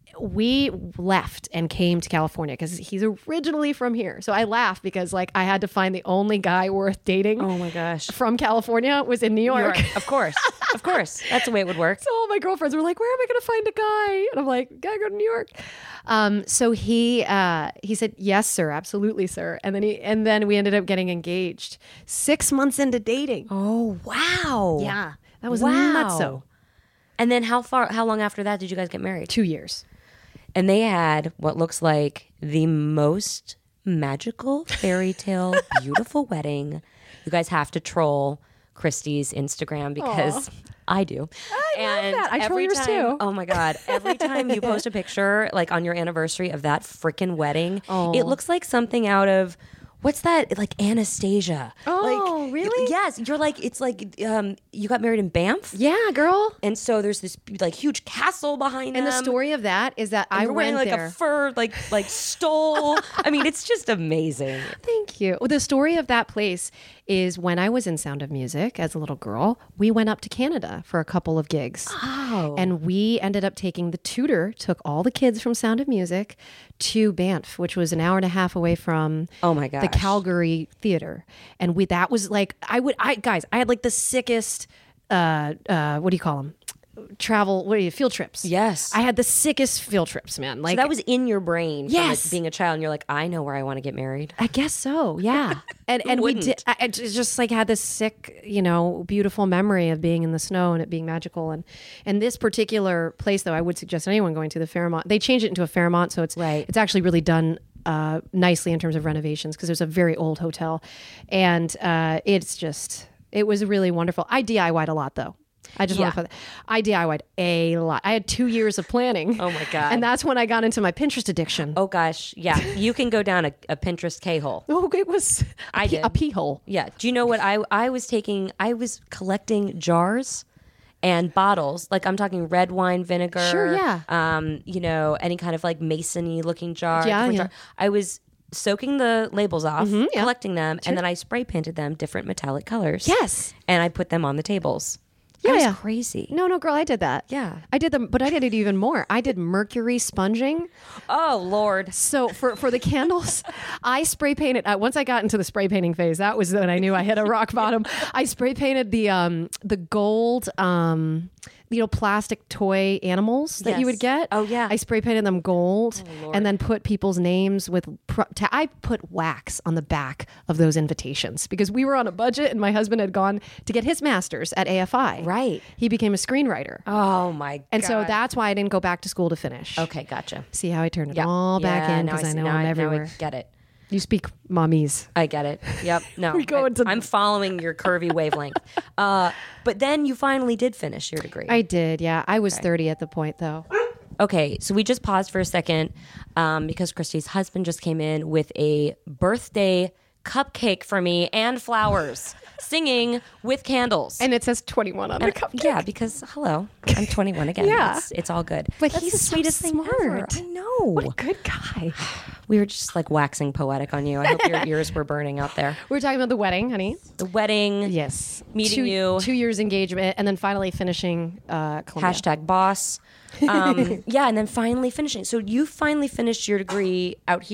we left and came to California because he's originally from here. So I laugh because like I had to find the only guy worth dating. Oh my gosh. From California was in New York. York. Of course. Of course. That's the way it would work. So all my girlfriends were like, "Where am I going to find a guy?" And I'm like, "Gotta go to New York." Um, so he uh, he said, "Yes, sir, absolutely, sir." And then he and then we ended up getting engaged six months into dating. Oh, wow. Yeah, that was Wow. nutso. And then how far, how long after that did you guys get married? Two years. And they had what looks like the most magical fairy tale, beautiful wedding. You guys have to troll Christy's Instagram because I do. I love that. I troll every yours time- too. Oh my God. Every time you post a picture, like on your anniversary of that freaking wedding, it looks like something out of. What's that? Like Anastasia. Oh, like, really? Yes. You're like, it's like um, you got married in Banff. Yeah, girl. And so there's this like huge castle behind And them. the story of that is that And I you're wearing went like there. a fur like like stole. I mean, it's just amazing. Thank you. Well, the story of that place is when I was in Sound of Music as a little girl, we went up to Canada for a couple of gigs. Oh. And we ended up taking the tutor, took all the kids from Sound of Music to Banff, which was an hour and a half away from Oh my the gosh. Calgary Theater. And we that was like I would I guys, I had like the sickest uh uh what do you call them? Travel, what are you, field trips. Yes. I had the sickest field trips, man. Like So that was in your brain from Yes. like being a child, and you're like, I know where I want to get married. I guess so. Yeah. And and we wouldn't? did. I, I just like had this sick, you know, beautiful memory of being in the snow and it being magical. And and this particular place, though, I would suggest anyone going to the Fairmont. They changed it into a Fairmont, so it's Right. It's actually really done uh, nicely in terms of renovations because it was a very old hotel, and uh, it's just it was really wonderful. I D I Y'd a lot though. I just Yeah. want to put that. I D I Y'd a lot. I had two years of planning. Oh my God. And that's when I got into my Pinterest addiction. Oh gosh, yeah. You can go down a, a Pinterest K hole. Oh, it was a I pee- did. a pee hole. Yeah. Do you know what I I was taking? I was collecting jars and bottles. Like I'm talking red wine vinegar. Sure, yeah. Um, you know, any kind of like masony looking jar. Yeah, different yeah. jar. I was soaking the labels off, yeah. collecting them, and then I spray painted them different metallic colors. Yes. And I put them on the tables. Yeah, I was yeah. crazy. No, no, girl, I did that. Yeah. I did them, but I did it even more. I did mercury sponging. Oh Lord. So for, for the candles, I spray painted. Uh, once I got into the spray painting phase, that was when I knew I hit a rock bottom. I spray painted the um the gold um you know plastic toy animals that you Yes. would get. Oh, yeah. I spray painted them gold Oh, Lord. and then put people's names with. Pro- ta- I put wax on the back of those invitations because we were on a budget and my husband had gone to get his master's at A F I. Right. He became a screenwriter. Oh my God. And so that's why I didn't go back to school to finish. Okay, gotcha. See how I turned it Yeah. all back Yeah, in now because I, see- know now I'm now everywhere. I get it. You speak mommies. I get it. Yep. No, We go I, into- I'm following your curvy wavelength. Uh, but then you finally did finish your degree. I did, yeah. I was thirty at the point, though. Okay, so we just paused for a second um, because Christy's husband just came in with a birthday cupcake for me and flowers, singing with candles. And it says twenty-one on the cupcake. Yeah, because hello, I'm twenty-one again. Yeah. it's, it's all good. But That's he's the so sweetest thing ever. smart. I know. What a good guy. We were just like waxing poetic on you. I hope your ears were burning out there. We were talking about the wedding, honey. The wedding. Yes. Meeting two, you. Two years engagement, and then finally finishing uh, Columbia. Hashtag boss. Um, yeah, and then finally finishing. So you finally finished your degree out here?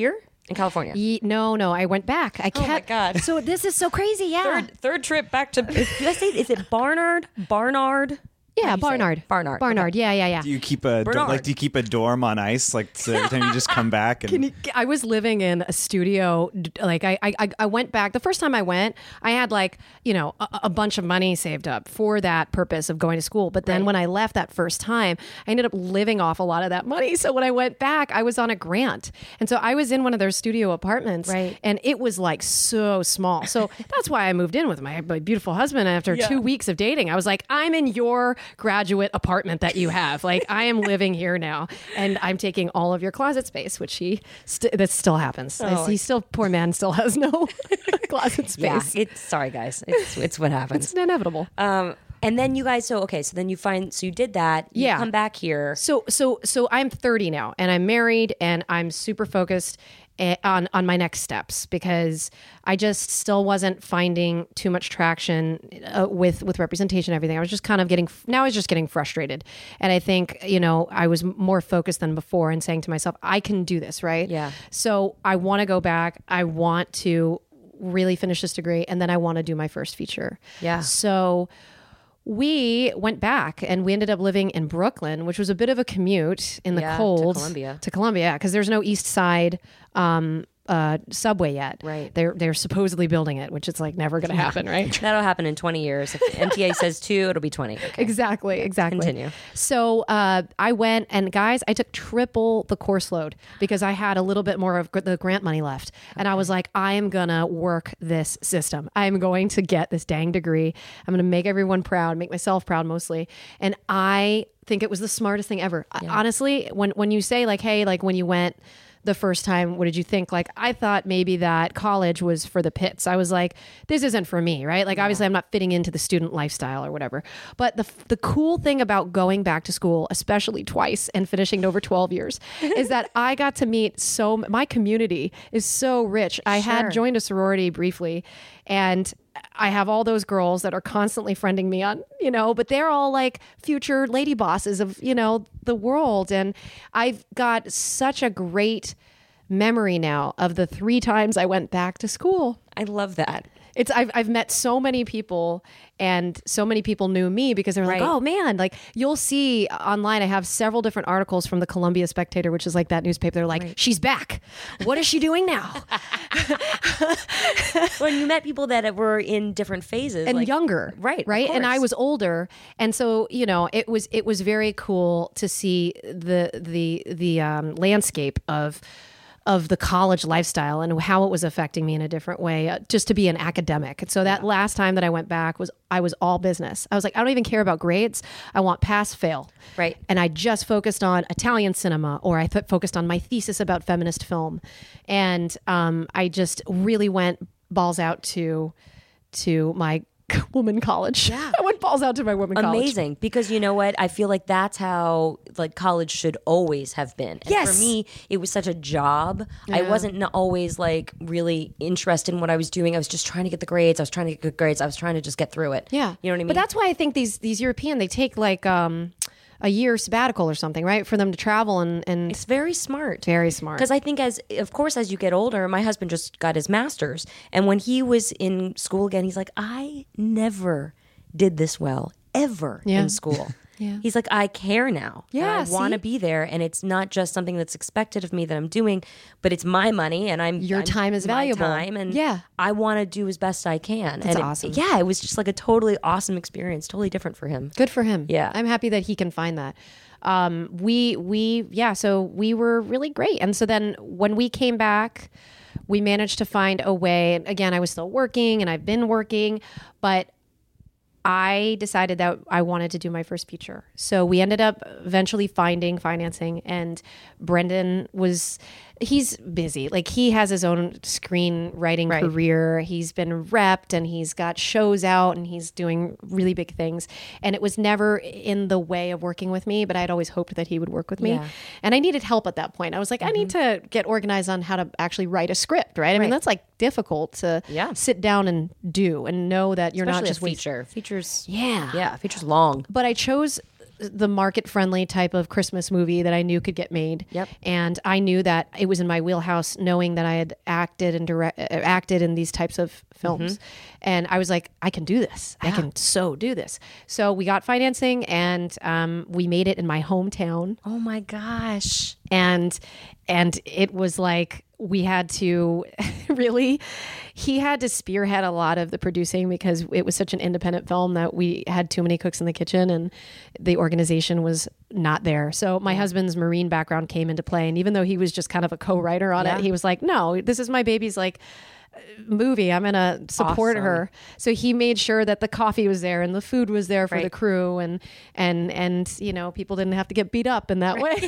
in California. Ye- no, no, I went back. I Oh my kept. God. So this is so crazy. Yeah. Third, third trip back to. Did I say? Is it Barnard? Barnard? yeah, How do you say it? Barnard. Barnard. Barnard. Yeah, yeah, yeah. Do you keep a Bernard. like? Do you keep a dorm on ice? Like so every time you just come back and Can you- I was living in a studio. d- Like I, I, I went back the first time I went. I had like you know a, a bunch of money saved up for that purpose of going to school. But then Right. when I left that first time, I ended up living off a lot of that money. So when I went back, I was on a grant, and so I was in one of their studio apartments. Right. And it was like so small. So that's why I moved in with my, my beautiful husband. After Yeah. two weeks of dating, I was like, I'm in your graduate apartment that you have. Like I am living here now, and I'm taking all of your closet space, which he st- that still happens. Oh, he still, poor man, still has no closet Yeah. space. It's sorry, guys. It's it's what happens. It's inevitable. Um, and then you guys. So okay. So then you find. So you did that. You Yeah. Come back here. So so so I'm thirty now, and I'm married, and I'm super focused eh, on on my next steps because I just still wasn't finding too much traction uh, with with representation and everything. I was just kind of getting now I was just getting frustrated, and I think you know I was more focused than before and saying to myself, I can do this, right? Yeah. So I want to go back. I want to really finish this degree, and then I want to do my first feature. Yeah. So we went back and we ended up living in Brooklyn, which was a bit of a commute in the Yeah, to cold Columbia. to Columbia, because there's no East Side um, uh, subway yet. Right. They're they're supposedly building it, which is like never going to happen, right? That'll happen in twenty years. If M T A says two, it'll be twenty. Okay. Exactly, exactly. Continue. So uh, I went, and guys, I took triple the course load because I had a little bit more of gr- the grant money left. And I was like, I am going to work this system. I'm going to get this dang degree. I'm going to make everyone proud, make myself proud mostly. And I think it was the smartest thing ever. I- honestly, when, when you say like, hey, like when you went the first time, what did you think? Like, I thought maybe that college was for the pits. I was like, this isn't for me, right? Like, obviously I'm not fitting into the student lifestyle or whatever. But the the cool thing about going back to school, especially twice and finishing it over twelve years, is that I got to meet so, my community is so rich. I Sure. had joined a sorority briefly, and I have all those girls that are constantly friending me on, you know, but they're all like future lady bosses of, you know, the world. And I've got such a great memory now of the three times I went back to school. I love that. It's I've I've met so many people, and so many people knew me because they were Right. like, oh man, like you'll see online. I have several different articles from the Columbia Spectator, which is like that newspaper. They're like, she's back. What is she doing now? When you met people that were in different phases And like- younger, right? of right. And I course. was older, and so you know, it was it was very cool to see the the the um, landscape of of the college lifestyle and how it was affecting me in a different way, uh, just to be an academic. And so that last time that I went back was I was all business. I was like, I don't even care about grades. I want pass fail. Right. And I just focused on Italian cinema, or I th- focused on my thesis about feminist film. And um, I just really went balls out to to my woman college. Yeah. I went balls out to my woman college. Amazing, because you know what, I feel like that's how like college should always have been. And Yes. for me it was such a job. I wasn't n- always like really interested in what I was doing. I was just trying to get the grades. I was trying to get good grades. I was trying to just get through it. Yeah. You know what I mean? But that's why I think these these European, they take like um, a year sabbatical or something, right? For them to travel and, and it's very smart. very smart. Because I think, as of course, as you get older, my husband just got his master's, and when he was in school again, he's like, I never did this well ever Yeah. in school. Yeah. He's like, I care now. and Yeah, I want to see? be there, and it's not just something that's expected of me that I'm doing, but it's my money, and I'm Your I'm- time is my valuable. time, and Yeah. I want to do as best I can. That's and it- awesome. yeah, it was just like a totally awesome experience, totally different for him. Good for him. Yeah. I'm happy that he can find that. Um, we, we, yeah, so we were really great. And so then when we came back, we managed to find a way. And again, I was still working and I've been working, but I decided that I wanted to do my first feature. So we ended up eventually finding financing, and Brendan was, he's busy. Like he has his own screenwriting Right. career. He's been repped and he's got shows out and he's doing really big things. And it was never in the way of working with me, but I'd always hoped that he would work with me. Yeah. And I needed help at that point. I was like, I need to get organized on how to actually write a script, right? I mean, Right. that's like difficult to Yeah. sit down and do and know that you're not Especially just a wasting. feature. Features. Yeah. Yeah, features long. But I chose the market friendly type of Christmas movie that I knew could get made. Yep. And I knew that it was in my wheelhouse, knowing that I had acted and direct, uh, acted in these types of films. Mm-hmm. And I was like, I can do this. Yeah. I can so do this. So we got financing, and um, we made it in my hometown. Oh my gosh. And and it was like, we had to really, he had to spearhead a lot of the producing, because it was such an independent film that we had too many cooks in the kitchen, and the organization was not there. So my husband's Marine background came into play. And even though he was just kind of a co-writer on Yeah. it, he was like, no, this is my baby's like movie. I'm going to support Awesome. her. So he made sure that the coffee was there and the food was there for Right. the crew, and, and, and, you know, people didn't have to get beat up in that way.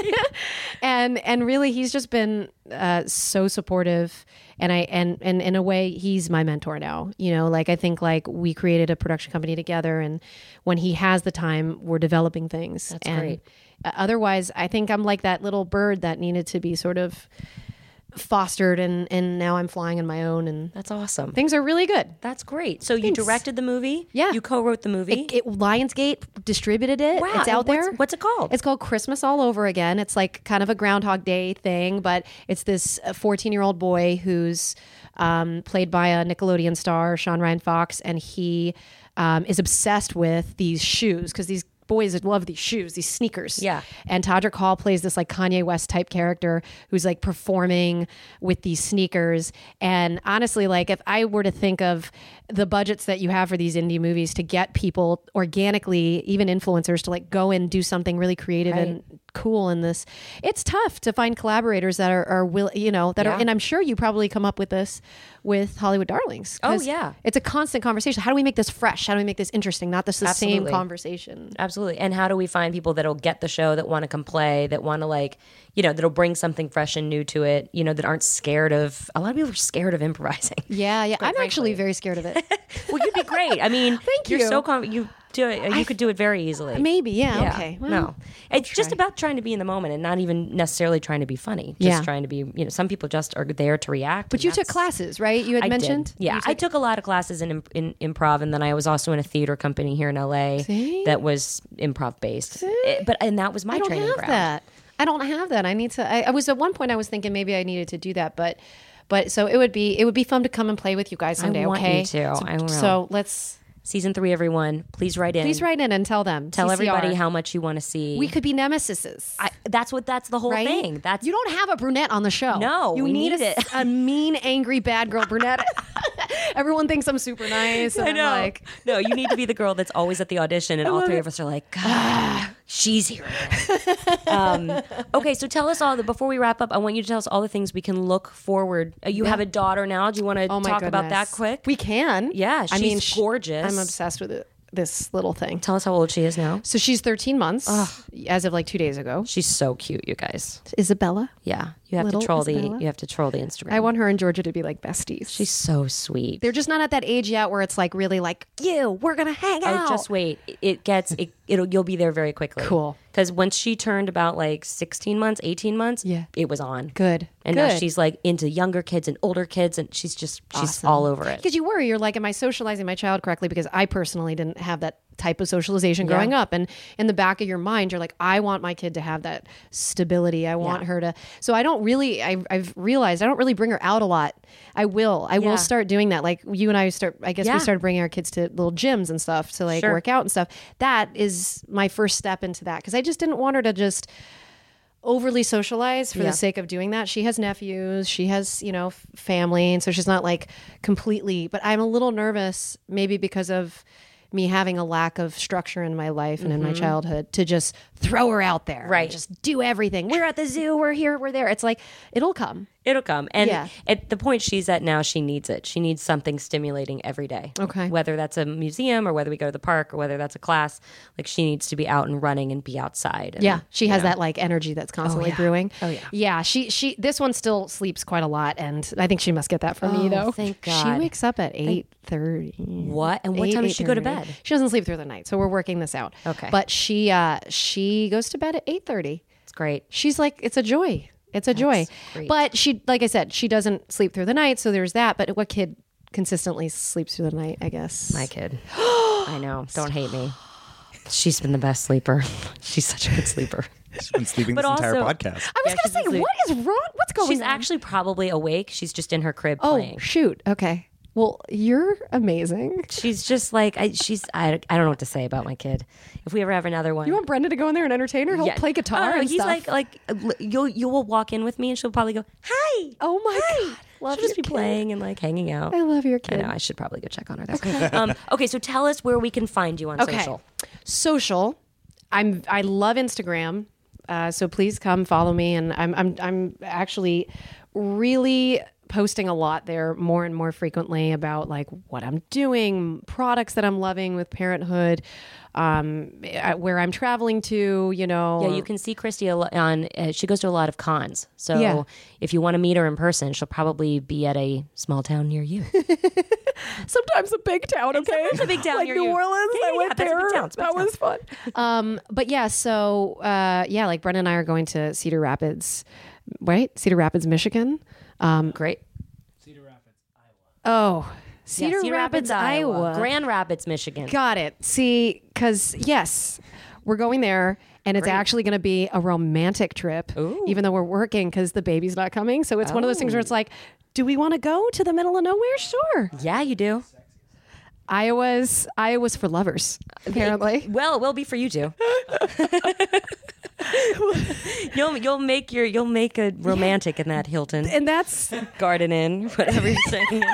and, and really, he's just been uh, so supportive. And I, and, and in a way, he's my mentor now, you know, like, I think like we created a production company together, and when he has the time, we're developing things. That's and great. uh, otherwise, I think I'm like that little bird that needed to be sort of fostered, and, and now I'm flying on my own, and That's awesome. things are really good. That's great. So you Thanks. directed the movie? Yeah. You co-wrote the movie? It, it Lionsgate distributed it. Wow. It's out What's- there. what's it called? It's called Christmas All Over Again. It's like kind of a Groundhog Day thing, but it's this fourteen-year-old boy who's um, played by a Nickelodeon star, Sean Ryan Fox, and he um, is obsessed with these shoes, because these boys love these shoes, these sneakers. Yeah. And Todrick Hall plays this like Kanye West type character who's like performing with these sneakers. And honestly, like, if I were to think of the budgets that you have for these indie movies to get people organically, even influencers, to like go and do something really creative Right. and cool in this, it's tough to find collaborators that are, are will, you know, that Yeah. are, and I'm sure you probably come up with this with Hollywood Darlings. Oh, 'cause yeah. It's a constant conversation. How do we make this fresh? How do we make this interesting? Not this the same Absolutely. conversation. Absolutely. And how do we find people that'll get the show, that want to come play, that want to, like, you know, that'll bring something fresh and new to it, you know, that aren't scared of, a lot of people are scared of improvising. Yeah, yeah. I'm frankly. actually very scared of it. Well, you'd be great. I mean, Thank you're you. so com- you do it, you could do it very easily. Maybe, yeah, Yeah. okay. Well, no, it's just try. about trying to be in the moment and not even necessarily trying to be funny. Just Yeah. trying to be, you know, some people just are there to react. But and you took that's- classes, right? You had I mentioned. did. Yeah, You I took a lot of classes in, im- in improv, and then I was also in a theater company here in L A See? that was improv based. It- but and that was my I don't training have ground. that. I don't have that. I need to. I, I was at one point. I was thinking maybe I needed to do that, but, but so it would be it would be fun to come and play with you guys someday. want okay, you to. So, I will. so let's Season three, everyone, please write in. please write in and tell them. Tell C C R. everybody how much you want to see. we could be nemesises. I, that's what. That's the whole right? thing. That's you don't have a brunette on the show. No, you we need, need a, it. a mean, angry, bad girl brunette. Everyone thinks I'm super nice. And I I'm know. like, no, you need to be the girl that's always at the audition, and all love three it. of us are like, God, she's here. um, okay, so tell us all the before we wrap up. I want you to tell us all the things we can look forward. Uh, you have a daughter now. Do you want to oh my talk about that goodness. quick? We can. Yeah, I mean, she's sh- gorgeous. I'm obsessed with it. This little thing. Tell us how old she is now. So she's thirteen months as of like two days ago. She's so cute, you guys. Isabella. Yeah, you have Little to troll Isabella? the you have to troll the Instagram. I want her and Georgia to be like besties. She's so sweet. They're just not at that age yet where it's like really like you. We're gonna hang out. Oh, just wait. It- It gets it. It'll you'll be there very quickly. Cool. Because once she turned about like sixteen months, eighteen months, Yeah. it was on. Good. And Good. now she's like into younger kids and older kids, and she's just she's all over it. Because you worry, you're like, am I socializing my child correctly? Because I personally didn't have that type of socialization growing up. And in the back of your mind, you're like, I want my kid to have that stability. I want Yeah. her to. So I don't really, I, I've realized I don't really bring her out a lot. I will. I Yeah. will start doing that. Like you and I start, I guess Yeah. we started bringing our kids to little gyms and stuff to like Sure. work out and stuff. That is my first step into that. Because I just didn't want her to just overly socialize for Yeah. the sake of doing that. She has nephews, she has, you know, f- family, and so she's not like completely, but I'm a little nervous maybe because of me having a lack of structure in my life and in my childhood to just throw her out there. and Right. just do everything. We're at the zoo, we're here, we're there. It's like it'll come. It'll come. And Yeah. at the point she's at now, she needs it. She needs something stimulating every day. Okay. Whether that's a museum or whether we go to the park or whether that's a class, like she needs to be out and running and be outside. And, Yeah, she has you know. that like energy that's constantly yeah. brewing. Oh, yeah. Yeah, she she this one still sleeps quite a lot, and I think she must get that from me Oh, though. thank She God. wakes up at eight thirty. What? And what time does she go to bed? She doesn't sleep through the night, so we're working this out. Okay. But she uh she goes to bed at eight thirty. It's great. She's like, it's a joy. It's a joy. great. But she, like I said, she doesn't sleep through the night, so there's that. But what kid consistently sleeps through the night? I guess My kid. I know. Don't hate me. She's been the best sleeper. She's such a good sleeper. She's been sleeping But this entire also- podcast. I was Yeah, going to she's say, asleep. what is wrong? What's going She's on? actually probably awake. She's just in her crib Oh, playing. shoot. Okay. Well, you're amazing. She's just like I, she's. I, I don't know what to say about my kid. If we ever have another one, You want Brendan to go in there and entertain her? He'll Yeah. play guitar I don't know, and he's stuff. like like uh, you'll you will walk in with me and she'll probably go hi. Oh my God. Love She'll just be your kid. playing and like hanging out. I love your I kid. know. I should probably go check on her. Though. um, okay, so tell us where we can find you on Okay. social. Social. I'm. I love Instagram. Uh, so please come follow me, and I'm. I'm. I'm actually really posting a lot there more and more frequently about like what I'm doing, products that I'm loving with parenthood, um, uh, where I'm traveling to. You know. Yeah, you can see Christy a lo- on. Uh, she goes to a lot of cons. So Yeah. if you want to meet her in person, she'll probably be at a small town near you. Sometimes a big town, okay? sometimes a big town like near New you. Orleans. Yeah, I yeah, went yeah, that's a there. big town, it's a big That was fun. um, but yeah, so uh, yeah, like Brendan and I are going to Cedar Rapids, right? Cedar Rapids, Michigan. Um, Great. oh, Yeah, Cedar, Rapids, Iowa. Grand Rapids, Michigan. Got it. See, because yes, we're going there. And it's Great. actually going to be a romantic trip, Ooh. even though we're working because the baby's not coming. So it's one of those things where Oh. it's like, do we want to go to the middle of nowhere? Sure. Yeah, you do. Iowa's Iowa's for lovers, apparently. Well, it will be for you too. you'll you'll make your you'll make a romantic in that Hilton And that's Garden Inn, whatever you're saying.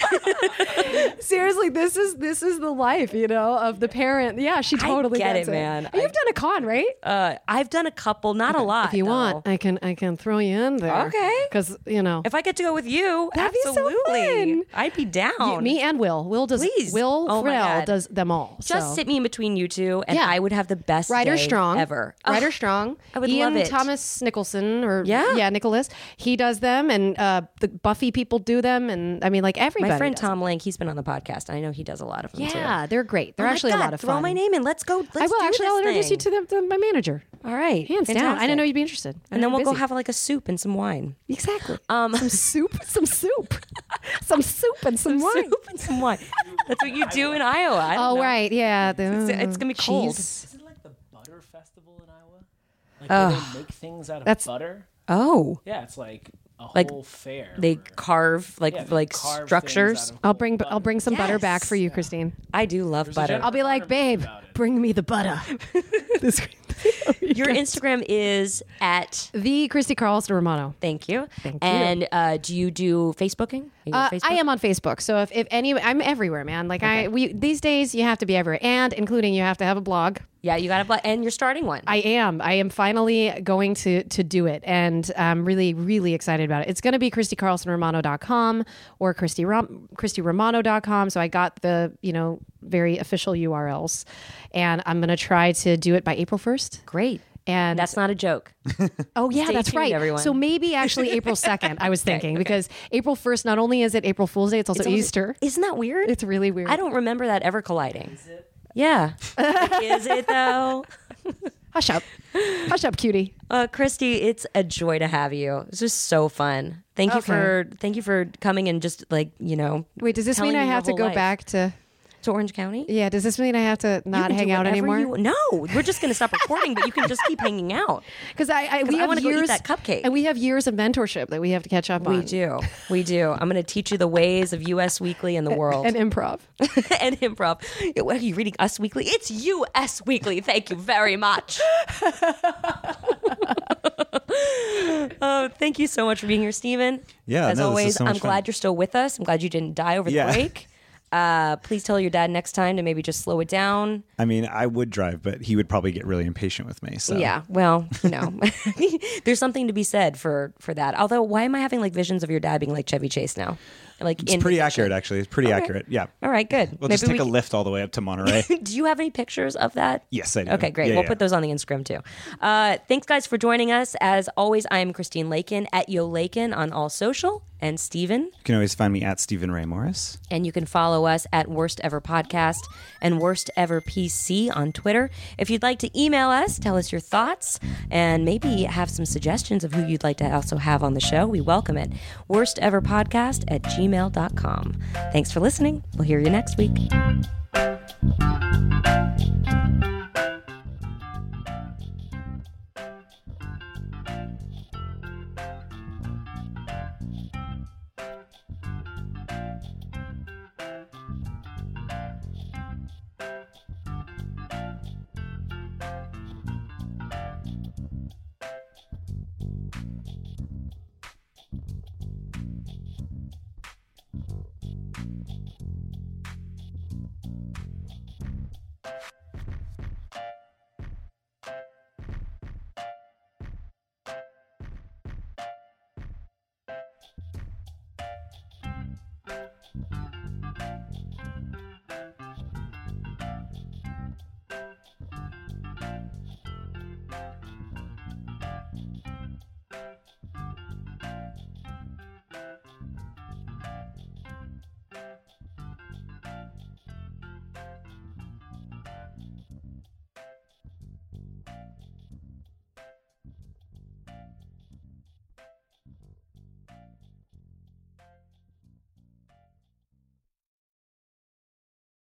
seriously, this is this is the life, you know, of the parent. Yeah, she totally get gets it, man. And You've done a con, right? Uh, I've done a couple, not a lot. If you though. want, I can I can throw you in there. Okay. Because you know, If I get to go with you, That'd be so absolutely, fun. I'd be down. you- me and Will, Will does Please. Will Oh my Frill God. does them all. Just so. sit me in between you two, and Yeah. I would have the best Ryder day Strong ever. Ryder Ugh, Strong. I would Ian love it. Thomas Nicholson or Yeah. yeah Nicholas. He does them, and uh, the Buffy people do them, and I mean like everybody. My friend does Tom Lank, he's been on the podcast. I know he does a lot of them them. too. Yeah, they're great. They're Oh my actually God, a lot of throw fun. my name in. Let's go. Let's I will do actually. this I'll introduce you thing. to, the, to my manager. All right, Hands down. I fantastic. didn't know you'd be interested. And then we'll go Busy. have like a soup and some wine. Exactly. Um, Some soup. Some soup. some soup and some, wine. soup and some wine. That's what you do in Iowa. I don't Oh know. right, yeah. The, It's, it's gonna be cold. cheese. Is it like the butter festival in Iowa? Like Ugh. where they make things out of That's- butter? Oh, Yeah, it's like a Like, whole fair. they where- carve like yeah, they like carve things structures. out of I'll whole bring. butter. I'll bring some butter back Yes. for you, Christine. I do love There's a butter. Jennifer I'll be like, Garner babe, movie about it. bring me the butter. This- Your Instagram is at. the Christy Carlson Romano. Thank you. Thank you. And uh, do you do Facebooking? Are you on Uh, Facebook? I am on Facebook, so if, if any, I'm everywhere, man. Like I, we these days, you have to be everywhere, and including you have to have a blog. Yeah, you got to. And you're starting one. I am. I am finally going to to do it, and I'm really, really excited about it. It's going to be Christy Carlson Romano dot com or Christy Rom- Christy Romano dot com. So I got the you know very official U R Ls, and I'm going to try to do it by April first. Great. And That's not a joke. Oh yeah, Stay that's tuned, right. everyone. So maybe actually April second. I was thinking because April first, not only is it April Fool's Day, it's also It's also- Easter. Isn't that weird? It's really weird. I don't remember that ever colliding. Is it? Yeah. Is it though? Hush up, hush up, cutie. Uh, Christy, it's a joy to have you. It's just so fun. Thank you Okay. for thank you for coming and just like you know. Wait, does this telling mean I me your have to whole go life. back to? to Orange County? Yeah. Does this mean I have to You not can hang do out whatever anymore? you- no, we're just going to stop recording, but you can just keep hanging out. Because I, I we I have wanna go eat years that cupcake. and we have years of mentorship that we have to catch up on. We do, we do. I'm going to teach you the ways of U S Weekly and the world And improv. and improv. What are you reading? Us Weekly? It's U S Weekly. Thank you very much. Oh, thank you so much for being here, Stephen. Yeah, as no, this is always, so much I'm glad fun. you're still with us. I'm glad you didn't die over the Yeah. break. Uh, please tell your dad next time to maybe just slow it down. I mean, I would drive, but he would probably get really impatient with me. So Yeah, well, you know, there's something to be said for for that. Although, why am I having like visions of your dad being like Chevy Chase now? Like, it's in pretty Vacation? accurate, actually. It's pretty Okay. accurate. Yeah. All right, good. We'll Maybe just take we a can- lift all the way up to Monterey. Do you have any pictures of that? Yes, I do. Okay, great. Yeah, we'll yeah. put those on the Instagram too. Uh, thanks, guys, for joining us. As always, I am Christine Lakin at Yo Lakin on all social, and Steven. You can always find me at Stephen Ray Morris. And you can follow us at Worst Ever Podcast and Worst Ever P C on Twitter. If you'd like to email us, tell us your thoughts, and maybe have some suggestions of who you'd like to also have on the show, we welcome it. Worst Ever Podcast at gmail dot com. Thanks for listening. We'll hear you next week.